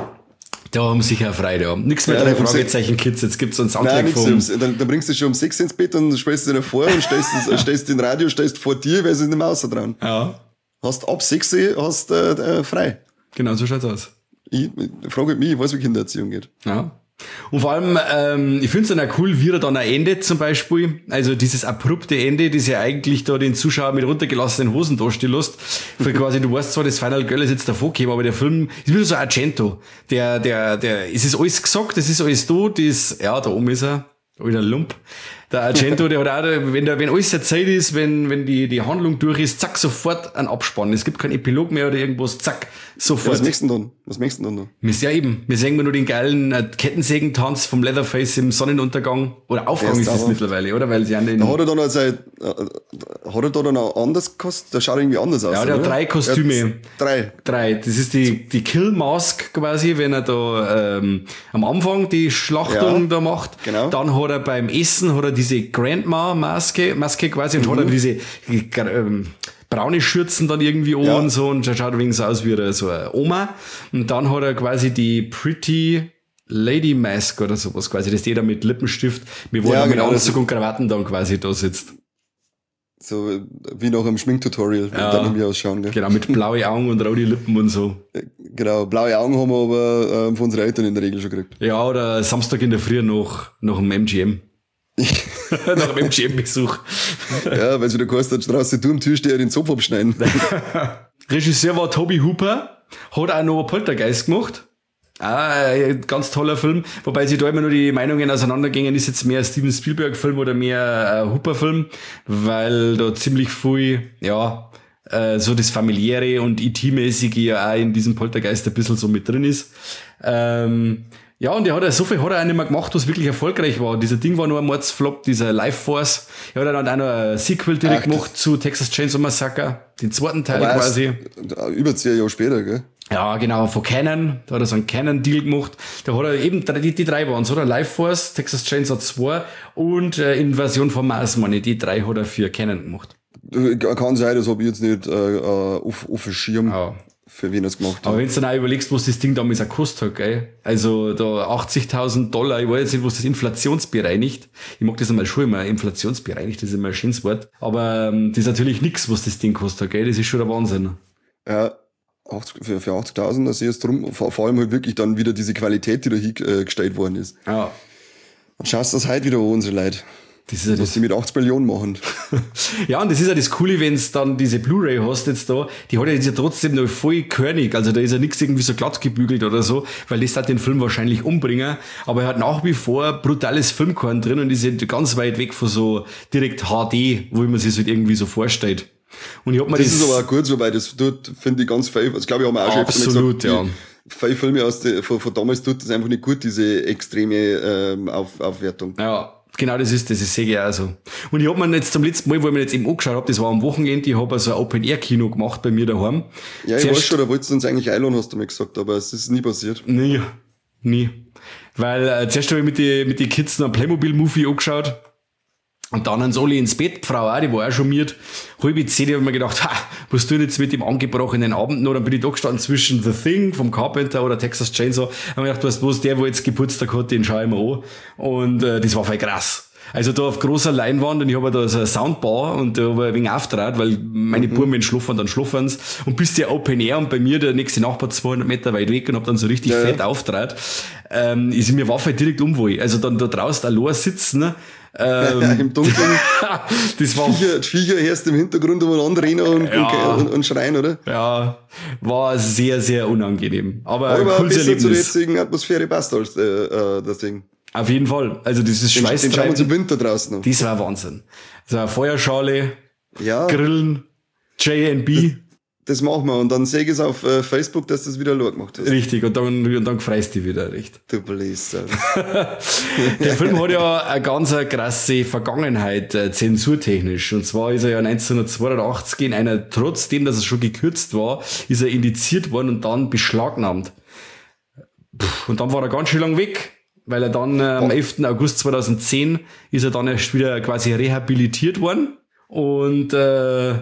Da haben sicher eine Freude, ja. Nichts mehr ja, drei Fragezeichen Kids, jetzt gibt's einen Soundtrack von. Dann, dann bringst du schon um sechs ins Bett und spielst dir vor und stellst, stellst den Radio, stellst vor dir, weil sie nicht mehr außer dran. Ja. Hast ab sechs hast äh, äh, frei. Genau, so schaut's aus. Ich, ich frage mich, ich weiß, wie Kindererziehung geht. Ja. Und vor allem, ähm, ich finde es dann auch cool, wie er dann auch endet zum Beispiel. Also dieses abrupte Ende, das ja eigentlich da den Zuschauer mit runtergelassenen Hosen dastehen lässt. Für quasi, du weißt zwar, das Final Girl ist jetzt davor gekommen, aber der Film ist wieder so Argento. Der, der, der, es ist alles gesagt, es ist alles da, das, ja, da oben ist er, wieder ein Lump. Der Argento, der hat auch, wenn der, wenn alles erzählt ist, wenn, wenn die, die Handlung durch ist, zack, sofort ein Abspann. Es gibt keinen Epilog mehr oder irgendwas, zack, sofort. Ja, was möchtest du denn dann? Was möchtest du denn dann? Wir ja eben. Wir sehen nur den geilen äh, Kettensägentanz vom Leatherface im Sonnenuntergang. Oder Aufgang ist es mittlerweile, oder? Weil sie an den. Da hat er dann also, äh, hat er da dann auch anders Kostüm? Der schaut irgendwie anders aus. Ja, der oder? hat drei Kostüme. Drei. Drei. Das ist die, die Kill Mask quasi, wenn er da, ähm, am Anfang die Schlachtung ja, da macht. Genau. Dann hat er beim Essen, hat er diese Grandma-Maske, Maske quasi, und mhm. hat er diese, ähm, braune Schürzen dann irgendwie an ja. und so, und der schaut ein wenig so aus wie eine, so eine Oma. Und dann hat er quasi die Pretty Lady Mask oder sowas quasi, das jeder mit Lippenstift, mit wo ja, er genau, mit Anzug und Krawatten dann quasi da sitzt. So wie nach einem Schminktutorial, ja, dann irgendwie ausschauen. Gell? Genau, mit blaue Augen und rote Lippen und so. Genau, blaue Augen haben wir aber äh, von unseren Eltern in der Regel schon gekriegt. Ja, oder Samstag in der Früh nach, nach dem M G M. Nach dem M G M-Besuch. Ja, weil es wieder geheißen hat, draußen du am Türsteher den Zopf abschneiden. Regisseur war Toby Hooper, hat auch noch Poltergeist gemacht. Ah, ein ganz toller Film, wobei sich da immer nur die Meinungen auseinandergingen, ist jetzt mehr ein Steven Spielberg-Film oder mehr ein Hooper-Film, weil da ziemlich viel, ja, äh, so das familiäre und E T-mäßige ja auch in diesem Poltergeist ein bisschen so mit drin ist. Ähm, ja, und er hat ja so viel hat er auch nicht mehr gemacht, was wirklich erfolgreich war. Dieser Ding war nur ein Mordsflop, dieser Life Force. Er hat dann auch noch ein Sequel direkt Ach, gemacht zu Texas Chainsaw Massacre, den zweiten Teil quasi. Über zehn Jahre später, gell? Ja, genau, von Canon, da hat er so einen Canon-Deal gemacht. Da hat er eben, die, die drei waren so, der Life Force, Texas Chainsaw zwei und äh, Invasion von Mars Money, die drei hat er für Canon gemacht. Kann sein, das habe ich jetzt nicht äh, auf, auf dem Schirm, ja. Für wen er es gemacht hat. Aber wenn du dann auch überlegst, was das Ding damals auch gekostet hat, gell? Also da achtzigtausend Dollar, ich weiß jetzt nicht, was das inflationsbereinigt. Ich mag das einmal schon immer, inflationsbereinigt, das ist immer ein schönes Wort. Aber ähm, das ist natürlich nichts, was das Ding kostet, gell? Das ist schon der Wahnsinn. Ja. achtzig, für, für achtzigtausend, da sehe ich es drum, vor, vor allem halt wirklich dann wieder diese Qualität, die da hingestellt worden ist. Ja. Dann schaust du das heute wieder an, unsere Leute. Das ist ja was das die mit achtzig Millionen machen. Ja, und das ist ja das Coole, wenn es dann diese Blu-ray hast jetzt da, die hat ja jetzt ja trotzdem noch voll körnig, also da ist ja nichts irgendwie so glatt gebügelt oder so, weil das hat den Film wahrscheinlich umbringen, aber er hat nach wie vor brutales Filmkorn drin und ist ja ganz weit weg von so direkt H D, wo man sich das halt irgendwie so vorstellt. Und ich hab mir Das, das, ist aber auch gut so, weil das tut, finde ich, ganz viel. Also, glaube ich, haben wir auch schon öfter mal absolut, gesagt, ja. die- viele Filme aus der, von, von damals tut das einfach nicht gut, diese extreme ähm, Auf, Aufwertung. Ja, genau das ist das, das sehe ich auch so. Und ich hab mir jetzt zum letzten Mal, wo ich mir jetzt eben angeschaut hab, das war am Wochenende, ich hab also ein Open-Air-Kino gemacht bei mir daheim. Ja, ich Zuerst- weiß schon, da wolltest du uns eigentlich einladen, hast du mir gesagt, aber es ist nie passiert. Nie, nie. Weil äh, zuerst habe ich mit den mit die Kids noch einen Playmobil-Movie angeschaut. Und dann haben sie alle ins Bett, die Frau auch, die war auch schon miert. Halbe zehn habe ich mir gedacht, ha, was tun jetzt mit dem angebrochenen Abend noch? Dann bin ich da gestanden zwischen The Thing vom Carpenter oder Texas Chainsaw. Hab mir gedacht, weißt du was, der, wo jetzt Geburtstag hat, den schaue ich mir an. Und äh, das war voll krass. Also da auf großer Leinwand und ich habe da so eine Soundbar und da habe ich ein wenig aufgetragen, weil meine mhm. Buben, wenn schlafen, dann schlafen sie. Und bis der Open Air und bei mir der nächste Nachbar zweihundert Meter weit weg und hab dann so richtig ja, fett ja. aufgetragen, ähm, ist mir Waffe direkt umwohl. Also dann da draußen allein sitzen, ne? Ähm, Im Dunkeln. das war, Viecher, die Viecher hörst im Hintergrund umeinander rennen und, Ja. und, und schreien, oder? ja, war sehr, sehr unangenehm. Aber, Aber ein auch cooles besser zu der Erlebnis. jetzigen Atmosphäre passt als äh, äh, das Ding. Auf jeden Fall. Also das ist Den, den schauen wir uns im Schweißtreibend. Winter draußen noch. Das war Wahnsinn. So eine Feuerschale, Ja, Grillen, J and B. das machen wir. Und dann sehe ich es auf äh, Facebook, dass du das wieder gemacht hast. Richtig, und dann, und dann freust du dich wieder recht. Du Bläser. Der Film hat ja eine ganz eine krasse Vergangenheit, äh, zensurtechnisch. Und zwar ist er ja neunzehnhundertzweiundachtzig in einer, trotzdem, dass er schon gekürzt war, ist er indiziert worden und dann beschlagnahmt. Puh, und dann war er ganz schön lang weg, weil er dann äh, am elften August zweitausendzehn ist er dann erst wieder quasi rehabilitiert worden. Und äh,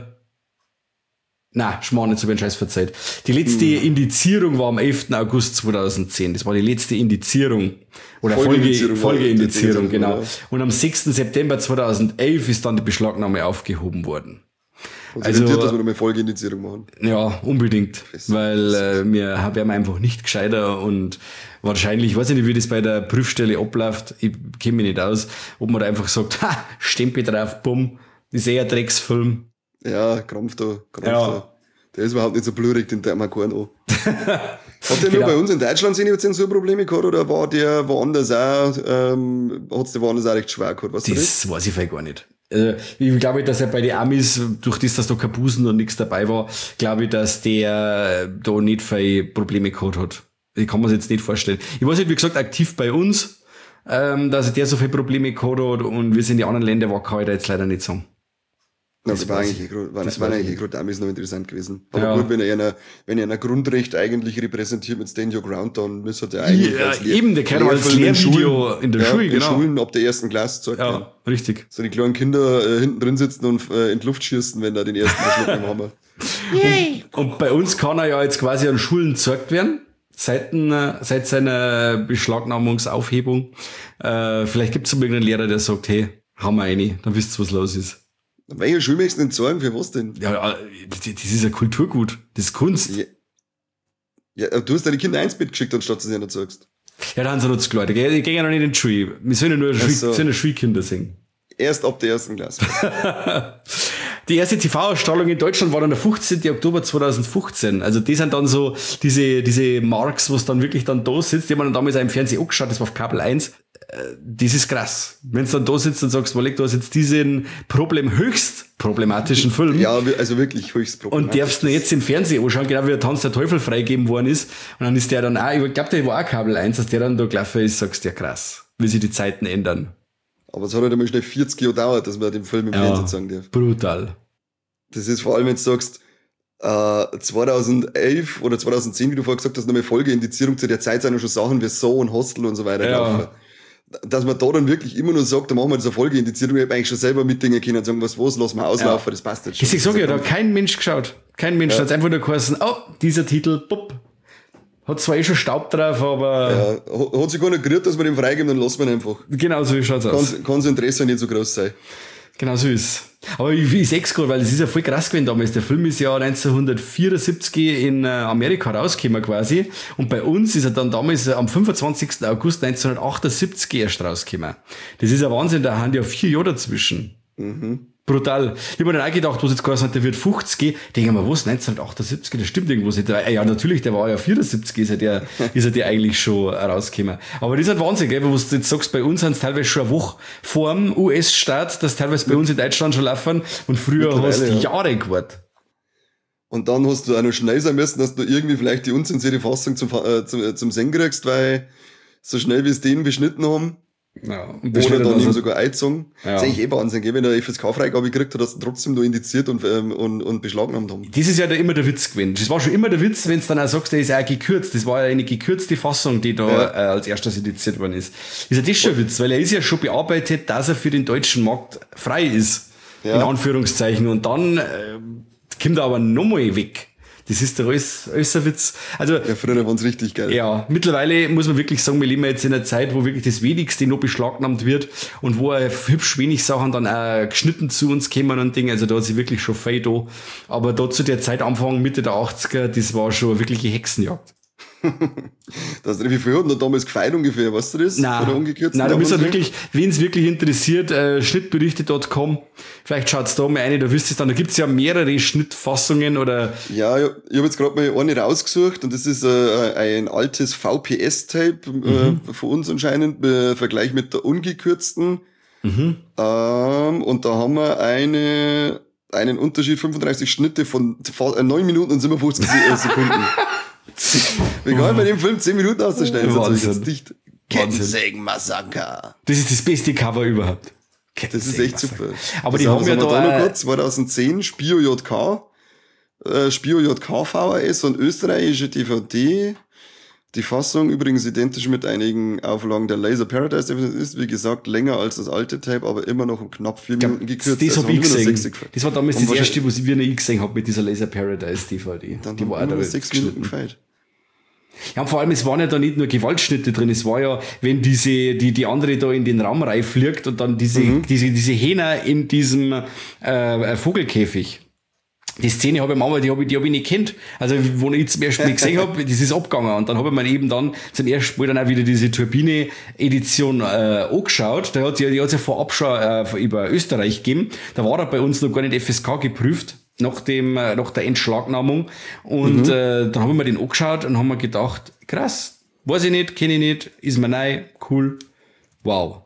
na, Schmarrn, nicht so wie ein Scheiß verzeiht. Die letzte Hm. Indizierung war am elften August zweitausendzehn. Das war die letzte Indizierung. Oder Folgeindizierung Folge, war- Folgeindizierung, die- die- genau. ja. Und am sechsten September zweitausendelf ist dann die Beschlagnahme aufgehoben worden. Und Also- also, dass wir nochmal Folgeindizierung machen. Ja, unbedingt. Fest. Weil äh, wir wären einfach nicht gescheiter und wahrscheinlich, ich weiß nicht, wie das bei der Prüfstelle abläuft, ich kenne mich nicht aus, ob man da einfach sagt, ha, Stempel drauf, bumm, das ist eher ein Drecksfilm. Ja, Krampf da, Krampf Ja. da. Der ist überhaupt nicht so blörig, den der mal keinen an. Hat der Genau. nur bei uns in Deutschland seine Zensurprobleme gehabt oder war der woanders auch, ähm, hat's der woanders auch recht schwer gehabt? Weißt du das? Das weiß ich vielleicht gar nicht. Also, ich glaube, dass er bei den Amis, durch das, dass da kein Busen und nichts dabei war, glaube ich, dass der da nicht viele Probleme gehabt hat. Ich kann mir das jetzt nicht vorstellen. Ich weiß nicht, wie gesagt, aktiv bei uns, ähm, dass der so viele Probleme gehabt hat und wie es in die anderen Länder war, kann ich da jetzt leider nicht sagen. Na, Das das war weiß eigentlich, ich. war, war Das waren weiß ich eigentlich gerade damals noch interessant gewesen. Aber Ja. gut, wenn er einer, wenn er ein Grundrecht eigentlich repräsentiert mit Stand Your Ground, dann müsste der eigentlich Ja, als Lehr- eben, der kann als Lehrfilm in Lehrvideo Schulen- in der ja, Schule, in genau. Schulen ab der ersten Klasse zeigt werden. Ja, richtig. So die kleinen Kinder äh, hinten drin sitzen und äh, in die Luft schießen, wenn da den ersten Verschluck haben. Und bei uns kann er ja jetzt quasi an Schulen gezeigt werden. Seit, äh, seit seiner Beschlagnahmungsaufhebung. Äh, vielleicht gibt es irgendeinen Lehrer, der sagt, hey, hau mal rein, dann wisst ihr, was los ist. Welche Schule möchtest du denn zahlen? Für was denn? Ja, äh, das ist ein Kulturgut. Das ist Kunst. Ja, ja, du hast deine Kinder ins Bett geschickt, anstatt dass du sie nicht sagst. Ja, da haben sie noch zu klar. Die gehen die gehen ja noch nicht in die Schule. Wir sollen ja nur Schul so. sollen ja Schulkinder singen. Erst ab der ersten Klasse. Die erste T V-Ausstrahlung in Deutschland war dann der fünfzehnten Oktober zweitausendfünfzehn. Also die sind dann so diese diese Marks, wo es dann wirklich dann da sitzt. Die haben wir dann damals auch im Fernsehen angeschaut, das war auf Kabel eins. Äh, Das ist krass. Wenn du dann da sitzt und sagst, Molek, du hast jetzt diesen Problem höchst problematischen Film. Ja, wir- also wirklich höchst problematisch. Und darfst du jetzt im Fernsehen anschauen, genau wie der Tanz der Teufel freigegeben worden ist. Und dann ist der dann auch, ich glaube, der war auch Kabel eins, dass der dann da gelaufen ist, sagst du, ja krass, wie sich die Zeiten ändern. Aber es hat halt einmal schnell vierzig Jahre gedauert, dass man den Film im Fernsehen sagen darf. Brutal. Das ist vor allem, wenn du sagst, äh, zweitausendelf oder zweitausendzehn, wie du vorher gesagt hast, nochmal Folgeindizierung, zu der Zeit sind ja schon Sachen wie So und Hostel und so weiter Ja. gelaufen. Dass man da dann wirklich immer nur sagt, da machen wir jetzt eine Folgeindizierung, ich hätte eigentlich schon selber mitdenken können und sagen, was, was, lass mal auslaufen, das passt jetzt schon. Ich sag ja, da hat kein Mensch geschaut. Kein Mensch. Da hat einfach nur geheißen, oh, dieser Titel, bupp. Hat zwar eh schon Staub drauf, aber Ja, hat- hat sich gar nicht gerührt, dass wir den freigeben, dann lassen wir ihn einfach. genau so schaut's aus. Kann, kann das Interesse nicht so groß sein. Genau so ist. Aber ich, ich seh's gerade, weil es ist ja voll krass gewesen damals. Der Film ist ja neunzehnhundertvierundsiebzig in äh, Amerika rausgekommen quasi. Und bei uns ist er dann damals äh, am fünfundzwanzigsten August neunzehnhundertachtundsiebzig erst rausgekommen. Das ist ein Wahnsinn, da haben ja vier Jahre dazwischen. Mhm. Brutal. Ich habe mir dann auch gedacht, was jetzt geheißen hat, der wird fünfzig gehen. Denke ich mir, was, neunzehnhundertachtundsiebzig? Das stimmt irgendwas nicht. Ja, natürlich, der war ja vierundsiebzig, ist er der, ist er der eigentlich schon rausgekommen. Aber das ist ein Wahnsinn, gell, was du jetzt sagst, bei uns sind es teilweise schon eine Woche vor dem U S-Start, dass teilweise bei uns in Deutschland schon laufen und früher hast du ja. Jahre gewartet. Und dann hast du auch noch schnell sein müssen, dass du irgendwie vielleicht die unzensierte Fassung zum, äh, zum, zum Singen kriegst, weil so schnell wie es den beschnitten haben. Ja, oder dann eben sogar eingezogen. Ja. Das ist eigentlich eh Wahnsinn, gell? Wenn er F S K-Freigabe gekriegt hat, dass er trotzdem nur indiziert und, ähm, und, und beschlagnahmt haben. Das ist ja da immer der Witz gewesen. Das war schon immer der Witz, wenn du dann auch sagst, der ist auch gekürzt. Das war ja eine gekürzte Fassung, die da ja. äh, als erstes indiziert worden ist. Ist ja das schon ein Witz, weil er ist ja schon bearbeitet, dass er für den deutschen Markt frei ist. Ja. In Anführungszeichen. Und dann äh, kommt er aber nochmal weg. Das ist doch alles, alles ein Witz. Also, ja, früher waren es richtig geil. Ja, mittlerweile muss man wirklich sagen, wir leben jetzt in einer Zeit, wo wirklich das Wenigste noch beschlagnahmt wird und wo hübsch wenig Sachen dann auch geschnitten zu uns kommen und Dinge. Also da hat sich wirklich schon viel da. Aber da zu der Zeit, Anfang, Mitte der achtziger, das war schon eine wirkliche Hexenjagd. Das, wie viel hat denn damals gefeit ungefähr, weißt du das? Nein, nein, da müsst ihr wirklich, wen es wirklich interessiert, äh, schnittberichte Punkt com, vielleicht schaut's da mal rein, da wisst ihr dann, da gibt's ja mehrere Schnittfassungen oder... Ja, ich, ich habe jetzt gerade mal eine rausgesucht und das ist äh, ein altes V P S-Tape mhm. äh, von uns anscheinend, im Vergleich mit der ungekürzten. Mhm. Ähm, und da haben wir eine, einen Unterschied, fünfunddreißig Schnitte von neun Minuten und siebenundfünfzig Sekunden. Wie kann man dem Film zehn Minuten ausstellen? Kettensägen-Massaker. Das ist das beste Cover überhaupt. Das ist echt super. Aber das die haben ja da, da noch kurz, zweitausendzehn, Spio J K, äh, Spio J K V H S und österreichische D V D. Die Fassung übrigens identisch mit einigen Auflagen der Laser Paradise. Das ist, wie gesagt, länger als das alte Tape, aber immer noch um knapp vier ja, Minuten gekürzt. Das also habe ich gesehen. Das war damals und das erste, was ich wieder nie gesehen habe mit dieser Laser Paradise D V D. Dann die war auch da sechs Minuten gefeit. Ja, und vor allem, es waren ja da nicht nur Gewaltschnitte drin, es war ja, wenn diese, die, die andere da in den Raum reinfliegt und dann diese, mhm. diese, diese Hähner in diesem, äh, Vogelkäfig. Die Szene habe ich mal, die habe ich, die habe ich nicht kennt. Also, wo ich zum ersten Mal gesehen habe, das ist abgegangen. Und dann habe ich mir eben dann zum ersten Mal dann auch wieder diese Turbine-Edition, äh, angeschaut. Da hat sie, die hat's ja vorab schon, äh, über Österreich gegeben. Da war er bei uns noch gar nicht F S K geprüft. Nach dem, äh, nach der Entschlagnahmung. Und, mhm. äh, dann haben wir den angeschaut und haben mir gedacht, krass, weiß ich nicht, kenne ich nicht, ist mir neu, cool, wow.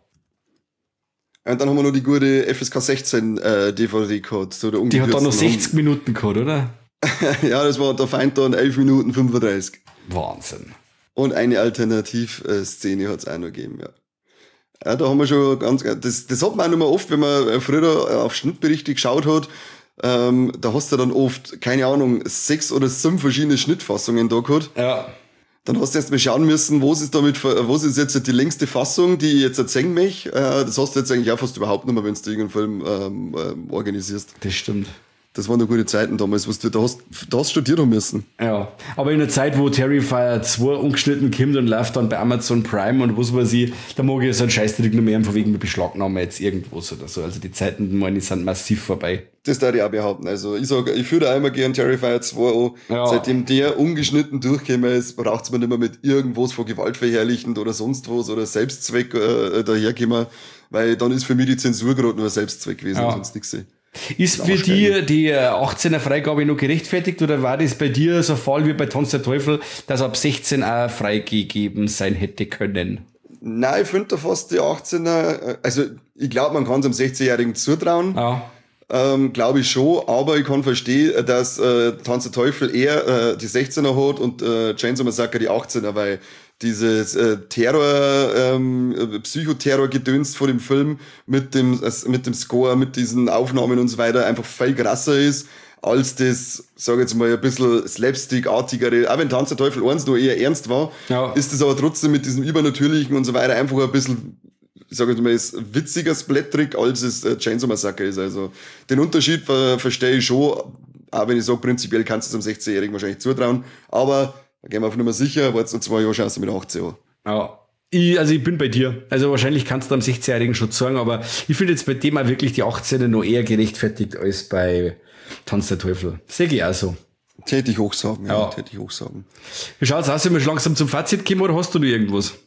Und dann haben wir noch die gute F S K sechzehn äh, D V D gehabt. So der die hat dann noch sechzig haben. Minuten gehabt, oder? Ja, das war der Feind dann elf Minuten fünfunddreißig. Wahnsinn. Und eine Alternativszene hat es auch noch gegeben, ja. Ja, da haben wir schon ganz, das, das hat man auch nicht mehr oft, wenn man früher auf Schnittberichte geschaut hat, ähm, da hast du dann oft, keine Ahnung, sechs oder sieben verschiedene Schnittfassungen da gehabt. Ja. Dann hast du erst mal schauen müssen, was ist damit, was ist jetzt die längste Fassung, die ich jetzt erzählen möchte. Das hast du jetzt eigentlich auch fast überhaupt nicht mehr, wenn du irgendeinen Film ähm, ähm, organisierst. Das stimmt. Das waren noch gute Zeiten damals, was du da hast, da hast studiert haben müssen. Ja, aber in der Zeit, wo Terrifier zwei ungeschnitten kommt und läuft dann bei Amazon Prime und was weiß ich, da mag ich so einen Scheißdreck noch mehr von wegen mit Beschlagnahme jetzt irgendwas oder so. Also die Zeiten, meine ich, sind massiv vorbei. Das darf ich auch behaupten. Also ich sage, ich führe da einmal gern Terrifier zwei an. Ja. Seitdem der ungeschnitten durchgekommen ist, braucht es man nicht mehr mit irgendwas von gewaltverherrlichend oder sonst was oder Selbstzweck äh, daherkommen, weil dann ist für mich die Zensur gerade nur ein Selbstzweck gewesen ja. und sonst nichts. Ist für dich die achtzehner Freigabe noch gerechtfertigt oder war das bei dir so ein Fall wie bei Tanz der Teufel, dass ab sechzehn auch freigegeben sein hätte können? Nein, ich finde da fast die achtzehner, also ich glaube, man kann es einem sechzehnjährigen zutrauen. Ja. Ähm, glaube ich schon, aber ich kann verstehen, dass äh, Tanz der Teufel eher äh, die sechzehner hat und äh, Chainsaw Massacre die achtzehner, weil dieses äh, Terror, ähm, Psychoterror-Gedöns vor dem Film mit dem, äh, mit dem Score, mit diesen Aufnahmen und so weiter einfach viel krasser ist, als das, sag jetzt mal, ein bisschen Slapstick-artigere, auch wenn Tanz der Teufel eins noch eher ernst war, ja. ist das aber trotzdem mit diesem Übernatürlichen und so weiter einfach ein bisschen, ich sag jetzt mal, ist witziger Splattrick, als es äh, Chainsaw Massacre ist. Also den Unterschied äh, verstehe ich schon, auch wenn ich sage, prinzipiell kannst du es einem sechzehnjährigen wahrscheinlich zutrauen, aber da gehen wir auf Nummer sicher, war jetzt noch zwei Jahre Chance mit achtzehn Jahren. Ja. Ich, also ich bin bei dir. Also wahrscheinlich kannst du am sechzehnjährigen schon sagen, aber ich finde jetzt bei dem auch wirklich die achtzehner noch eher gerechtfertigt als bei Tanz der Teufel. Sehe ich auch so. Täte ich hochsagen, ja. ja. Täte ich hochsagen. Wie schaut's aus, sind wir schon langsam zum Fazit gekommen oder hast du noch irgendwas?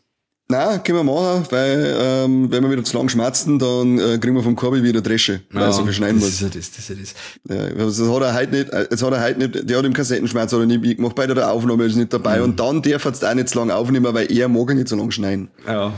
Nein, können wir machen, weil ähm, wenn wir wieder zu lang schmerzen, dann äh, kriegen wir vom Korbi wieder Dresche, weil er so viel schneiden das muss. ist ja das, das ist ja das. Ja, das hat er heute nicht, das hat er heute nicht, der hat im Kassettenschmerz hat er nicht mitgemacht, bei der Aufnahme ist nicht dabei. Mhm. Und dann darf er es auch nicht so lange aufnehmen, weil er mag nicht so lange schneiden. Ja.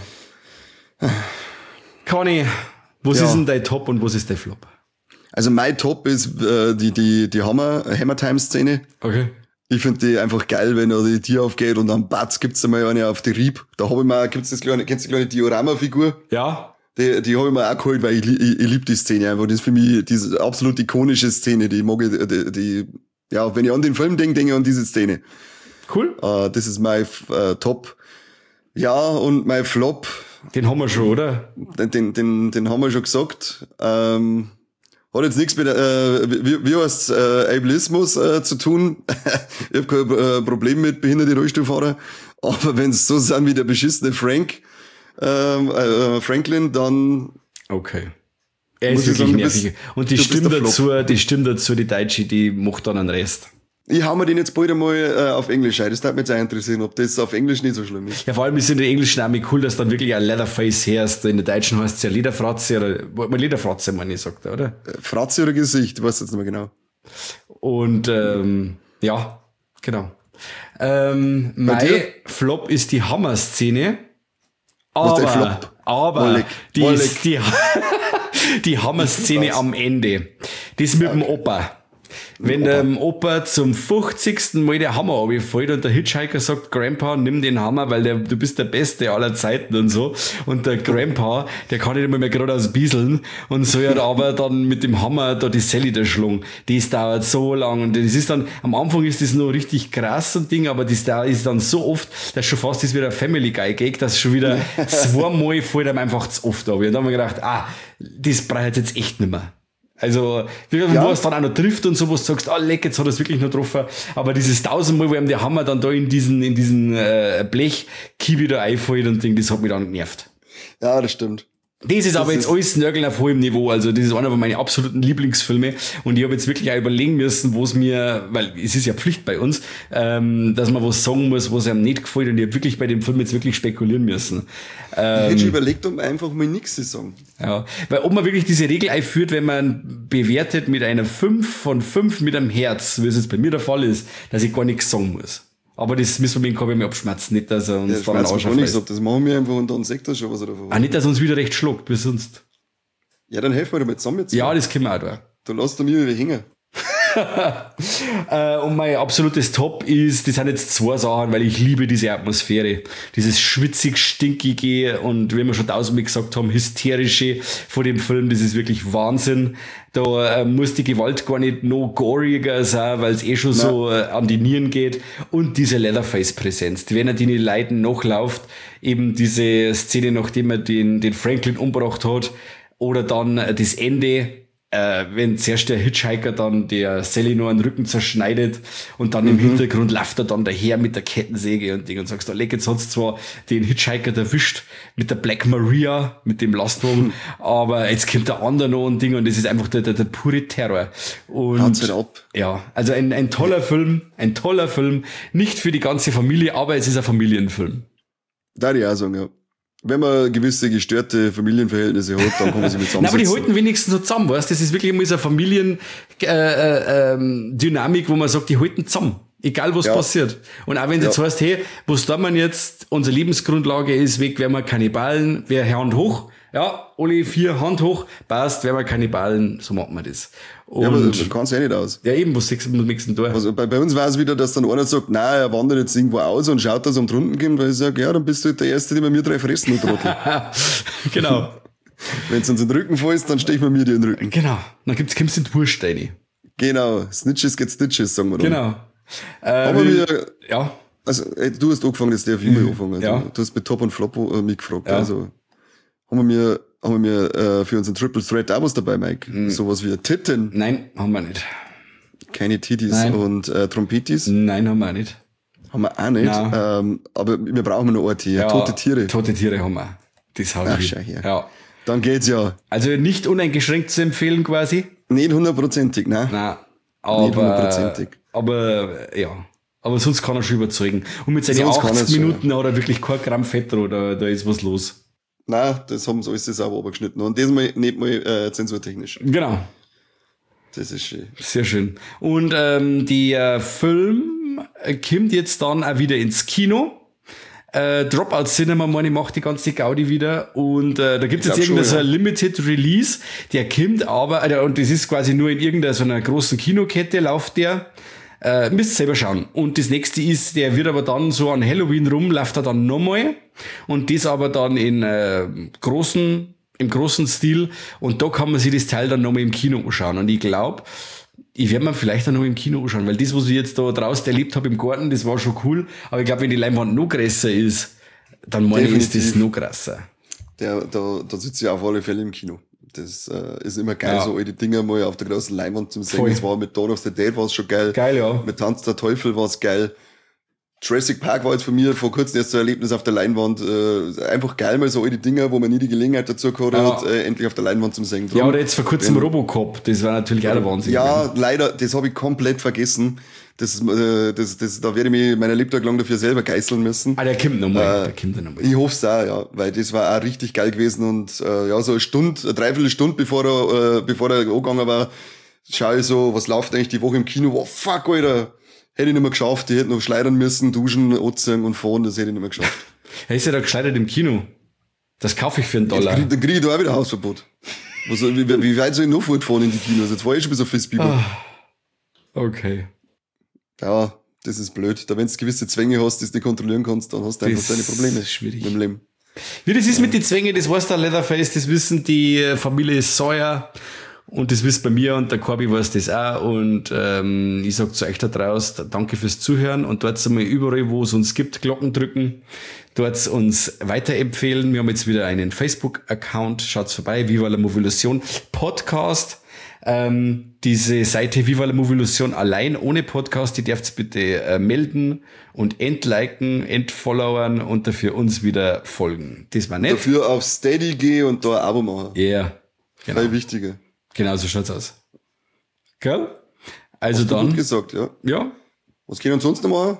Conny, was Ja. ist denn dein Top und was ist dein Flop? Also mein Top ist äh, die, die, die Hammer, Hammer-Time-Szene. Okay. Ich finde die einfach geil, wenn da die Tür aufgeht und dann batz gibt's einmal eine auf die Rieb. Da habe ich mal, gibt's das kleine, kennst du die kleine Diorama-Figur? Ja. Die, die habe ich mir auch geholt, weil ich, ich, ich liebe die Szene einfach. Das ist für mich diese absolut ikonische Szene, die mag ich, die, die ja, wenn ich an den Film denke, denke ich an diese Szene. Cool. Uh, das ist mein uh, Top. Ja, und mein Flop, Den haben wir schon, oder? den, den, den, den haben wir schon gesagt. Ähm, hat jetzt nichts mit, äh, wie, wie heißt äh, Ableismus äh, zu tun. Ich habe kein äh, Problem mit behinderte Rollstuhlfahrer. Aber wenn es so sind wie der beschissene Frank, ähm, äh, Franklin, dann Okay. Er Muss ist ich wirklich sagen, du nervig. bist- Und die du bist Stimme der Flop. dazu, die Stimme dazu, die Deutsche, die macht dann einen Rest. ich hau mir den jetzt bald einmal äh, auf Englisch ein. Das würde mich jetzt auch interessieren, ob das auf Englisch nicht so schlimm ist. Ja, vor allem ist in der englischen Name cool, dass dann wirklich ein Leatherface herrscht. In der deutschen heißt es ja Lederfratze oder, mal Lederfratze, meine ich, sagt er, oder? Äh, Fratze oder Gesicht, ich weiß jetzt nicht mehr genau. Und, ähm, ja, genau. Ähm, dir? mein Flop ist die Hammer-Szene. Was ist dein Aber, Flop? aber, Wollig. die, Wollig. ist die, die Hammer-Szene am Ende. Das mit dem Opa. Wenn Opa. der ähm, Opa zum fünfzigsten Mal der Hammer runterfällt und der Hitchhiker sagt, Grandpa, nimm den Hammer, weil der, du bist der Beste aller Zeiten und so. Und der Grandpa, der kann nicht immer mehr geradeaus bieseln und so hat aber dann mit dem Hammer da die Sally da schlungen. Das dauert so lang und das ist dann, am Anfang ist das noch richtig krass und Ding, aber das da ist dann so oft, dass schon fast ist wieder ein Family Guy Gag, dass schon wieder zweimal fällt einem einfach zu oft ab. Und dann haben wir gedacht, ah, das braucht es jetzt echt nicht mehr. Also, wie Ja. wo es dann auch noch trifft und so, wo du sagst, ah, leck, jetzt hat er es wirklich noch getroffen. Aber dieses tausendmal, wo ihm der Hammer dann da in diesen, in diesen, äh, Blech-Kiwi da einfällt und Ding, das hat mich dann genervt. Ja, das stimmt. Das ist aber ist- jetzt alles Nörgeln auf hohem Niveau. Also, das ist einer von meinen absoluten Lieblingsfilme. Und ich habe jetzt wirklich auch überlegen müssen, wo es mir, weil es ist ja Pflicht bei uns, ähm, dass man was sagen muss, was einem nicht gefällt. Und ich habe wirklich bei dem Film jetzt wirklich spekulieren müssen. Ich hätte schon überlegt, um einfach mal nichts zu sagen. Ja, weil ob man wirklich diese Regel einführt, wenn man bewertet mit einer fünf von fünf mit einem Herz, wie es jetzt bei mir der Fall ist, dass ich gar nichts sagen muss. Aber das müssen wir mit dem K W M abschmerzen, nicht, dass er uns Ja, dann einen schmerzt mir gar nichts ausschaut. ab. Das machen wir einfach und dann sagt er schon, was er davon Auch nicht, dass er uns wieder recht schluckt, wie sonst. Ja, dann helfen wir damit zusammen jetzt. Ja, das können wir auch da. Du lässt da mir wieder hängen. Äh, und mein absolutes Top ist, das sind jetzt zwei Sachen, weil ich liebe diese Atmosphäre. Dieses schwitzig, stinkige und wie wir schon tausendmal gesagt haben, hysterische von dem Film, das ist wirklich Wahnsinn. Da äh, muss die Gewalt gar nicht noch goriger sein, weil es eh schon so äh, an die Nieren geht. Und diese Leatherface-Präsenz, die, wenn er die Leuten nachläuft, eben diese Szene, nachdem er den, den Franklin umgebracht hat, oder dann äh, das Ende, äh, wenn zuerst der Hitchhiker dann der Sally nur den Rücken zerschneidet und dann im Hintergrund läuft er dann daher mit der Kettensäge und Ding und sagst, da leck, jetzt hat's zwar den Hitchhiker erwischt mit der Black Maria, mit dem Lastwagen, aber jetzt kommt der andere noch und Ding und das ist einfach der, der, der pure Terror. Und Haut's halt ab. ja, also ein, ein toller Film, ein toller Film, nicht für die ganze Familie, aber es ist ein Familienfilm. Da ich auch sagen, ja. Wenn man gewisse gestörte Familienverhältnisse hat, dann kann man sich mit Nein, aber die zusammensetzen. halten wenigstens so zusammen, weißt du? Das ist wirklich immer so eine Familiendynamik, äh, ähm, Dynamik, wo man sagt, die halten zusammen. Egal, was Ja. passiert. Und auch wenn du Ja. jetzt heißt, hey, was tun wir jetzt? Unsere Lebensgrundlage ist weg, werden wir Kannibalen, wer Hand hoch? Ja, alle vier Hand hoch, passt, werden wir Kannibalen, so machen wir das. Und, Ja, aber das kann's ja nicht aus. ja, eben, was sagst du mit dem nächsten Tor? Also bei, bei uns war es wieder, dass dann einer sagt, nein, er wandert jetzt irgendwo aus und schaut, dass er um drunten kommt, weil ich sage, ja, dann bist du halt der Erste, der bei mir drei fressen, du Trottel. Genau, Wenn du uns in den Rücken fällst, dann stechen wir mir dir in den Rücken. genau. Dann gibt's, kommst du in die Wurst rein. Genau, Snitches get Stitches, sagen wir dann. Genau. Äh, Aber wie- wir, ja, also ey, du hast angefangen, jetzt darf ich mal anfangen. Also, Ja. Du hast mit Top und Flop äh, mich gefragt. Ja. Also haben wir mir, haben wir mir äh, für unseren Triple Threat auch was dabei, Mike. Mhm. Sowas wie Titten, nein, haben wir nicht. keine Titties Nein. und äh, Trompetis. Nein, haben wir auch nicht. Haben wir auch nicht. Nein. Ähm, aber wir brauchen noch ein Tier. Tote Tiere. Tote Tiere haben wir. Das haben Ach, wir. schau her. Ja. Dann geht's ja. Also nicht uneingeschränkt zu empfehlen quasi. Nicht hundertprozentig, ne? Nein. Nicht Aber, hundertprozentig. aber ja. Aber sonst kann er schon überzeugen. Und mit seinen Sonst kann achtzig er's schon, Minuten hat er wirklich kein Gramm Fett dran, da, da ist was los. Nein, das haben sie alles sauber abgeschnitten. Und das mal nicht mal äh, zensurtechnisch. Genau. Das ist schön. Sehr schön. Und ähm, der Film kommt jetzt dann auch wieder ins Kino. Äh, Dropout Cinema, meine ich, macht die ganze Gaudi wieder. Und äh, da gibt es jetzt irgendein so ein Limited Release. Der kommt aber, äh, und das ist quasi nur in irgendeiner so einer großen Kinokette, läuft der. Äh, müsst selber schauen. Und das nächste ist, der wird aber dann so an Halloween rum, läuft er dann nochmal. Und das aber dann in äh, großen, im großen Stil. Und da kann man sich das Teil dann nochmal im Kino anschauen. Und ich glaube, ich werde mir vielleicht auch noch im Kino anschauen, weil das, was ich jetzt da draußen erlebt habe im Garten, das war schon cool. Aber ich glaube, wenn die Leinwand noch größer ist, dann meine ich, ist das noch krasser. Der, da, da sitze ich auf alle Fälle im Kino. Das äh, ist immer geil, Ja. so alte Dinger mal auf der großen Leinwand zu sehen. Voll. Das war mit Dawn of the Dead war es schon geil. Geil, ja. Mit Tanz der Teufel war es geil. Jurassic Park war jetzt für mich vor kurzem erst so ein Erlebnis auf der Leinwand. Äh, einfach geil, mal so alte Dinger, wo man nie die Gelegenheit dazu gehabt hat, Ja. äh, endlich auf der Leinwand zu sehen. Drum, Ja, oder jetzt vor kurzem wenn- Robocop, das war natürlich auch der Wahnsinn. Ja, leider, das habe ich komplett vergessen. Das, äh, das, das, da werde ich mich mein Lebtag lang dafür selber geißeln müssen. Ah, der kommt nochmal, Äh, der kommt dann nochmal. Ich hoffe es auch, ja, weil das war auch richtig geil gewesen und äh, ja, so eine Stunde, eine Dreiviertelstunde bevor er, äh, bevor er angegangen war, schaue ich so, was läuft eigentlich die Woche im Kino? Wow, fuck, Alter, hätte ich nicht mehr geschafft, ich hätte noch schleudern müssen, duschen, anziehen und fahren, das hätte ich nicht mehr geschafft. Er ist ja da gescheitert im Kino. Das kaufe ich für einen Jetzt Dollar. krieg, dann kriege ich da auch wieder Hausverbot. Was, wie, wie weit soll ich noch fortfahren in die Kinos? Jetzt war ich schon bis auf Festbiber. Okay. Ja, das ist blöd. Da wenn du gewisse Zwänge hast, die du nicht kontrollieren kannst, dann hast du einfach Das deine Probleme ist schwierig. mit dem Leben. Wie das ist mit den Zwängen, das weiß der Leatherface, das wissen die Familie Sawyer und das wisst bei mir und der Corby weiß das auch und ähm, ich sag zu euch da draußen, danke fürs Zuhören und dort sind wir überall, wo es uns gibt, Glocken drücken, dort uns weiterempfehlen. Wir haben jetzt wieder einen Facebook-Account, schaut's vorbei, Viva la Movilusion Podcast. Ähm, diese Seite Viva la Movilusion allein ohne Podcast, die dürft ihr bitte äh, melden und entliken, entfollowern und dafür uns wieder folgen. Das war nett. Dafür auf Steady gehen und da ein Abo machen. Ja, yeah, genau. Viel wichtiger. Genau so schaut's aus. Gell? Also Hast du dann, gut gesagt, ja. ja, Was können wir sonst noch machen?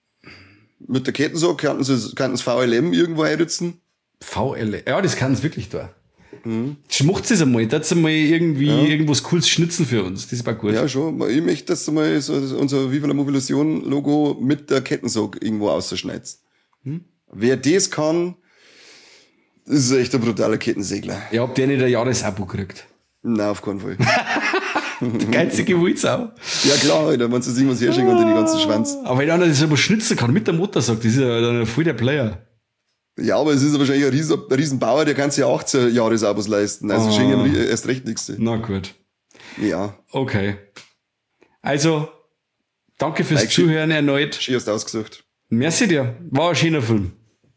Mit der Kettensack könnten sie, könnten sie V L M irgendwo einritzen. V L, ja, das kann es wirklich da. Mhm. Schmucht es einmal, das einmal irgendwie Ja. irgendwas Cooles schnitzen für uns. Das war gut. Ja, schon. Ich möchte, dass du mal so unser Viva la Movilusion Logo mit der Kettensack irgendwo ausschneidest. Hm? Wer das kann, das ist echt ein brutaler Kettensegler. Ja, ob der nicht ein Jahresabo kriegt. Nein, auf keinen Fall. Der geizige Wildsau. Ja klar, Alter, wenn du irgendwas herschenken und den ganzen Schwanz. Aber wenn einer das aber schnitzen kann mit der Motorsack, das ist ja dann voll der Player. Ja, aber es ist wahrscheinlich ein riesen, ein riesen Bauer, der kann sich ja achtzehn Jahresabos leisten. Also Ah. schenken ihm ri- erst recht nichts. Na gut. Ja, Okay. Also, danke fürs Like, Zuhören erneut. schön hast du ausgesucht. Merci dir. War ein schöner Film.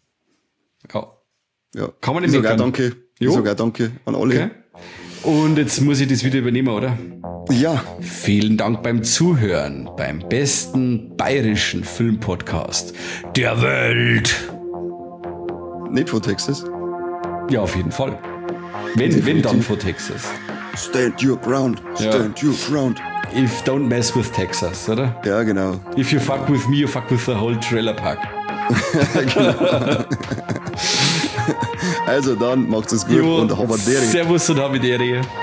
Ja. Ja. Kann man nicht ich sag auch meckern. danke. Jo. Ich sag auch danke an alle. Okay. Und jetzt muss ich das wieder übernehmen, oder? Ja, Vielen Dank beim Zuhören beim besten bayerischen Filmpodcast der Welt. nicht von Texas. Ja, auf jeden Fall. Wenn, wenn dann von Texas. Stand your ground. Stand your ground. If don't mess with Texas, oder? Ja, genau. If you fuck with me, you fuck with the whole trailer park. Also dann macht's es gut Jo, und Habardere. Servus und Habitäre.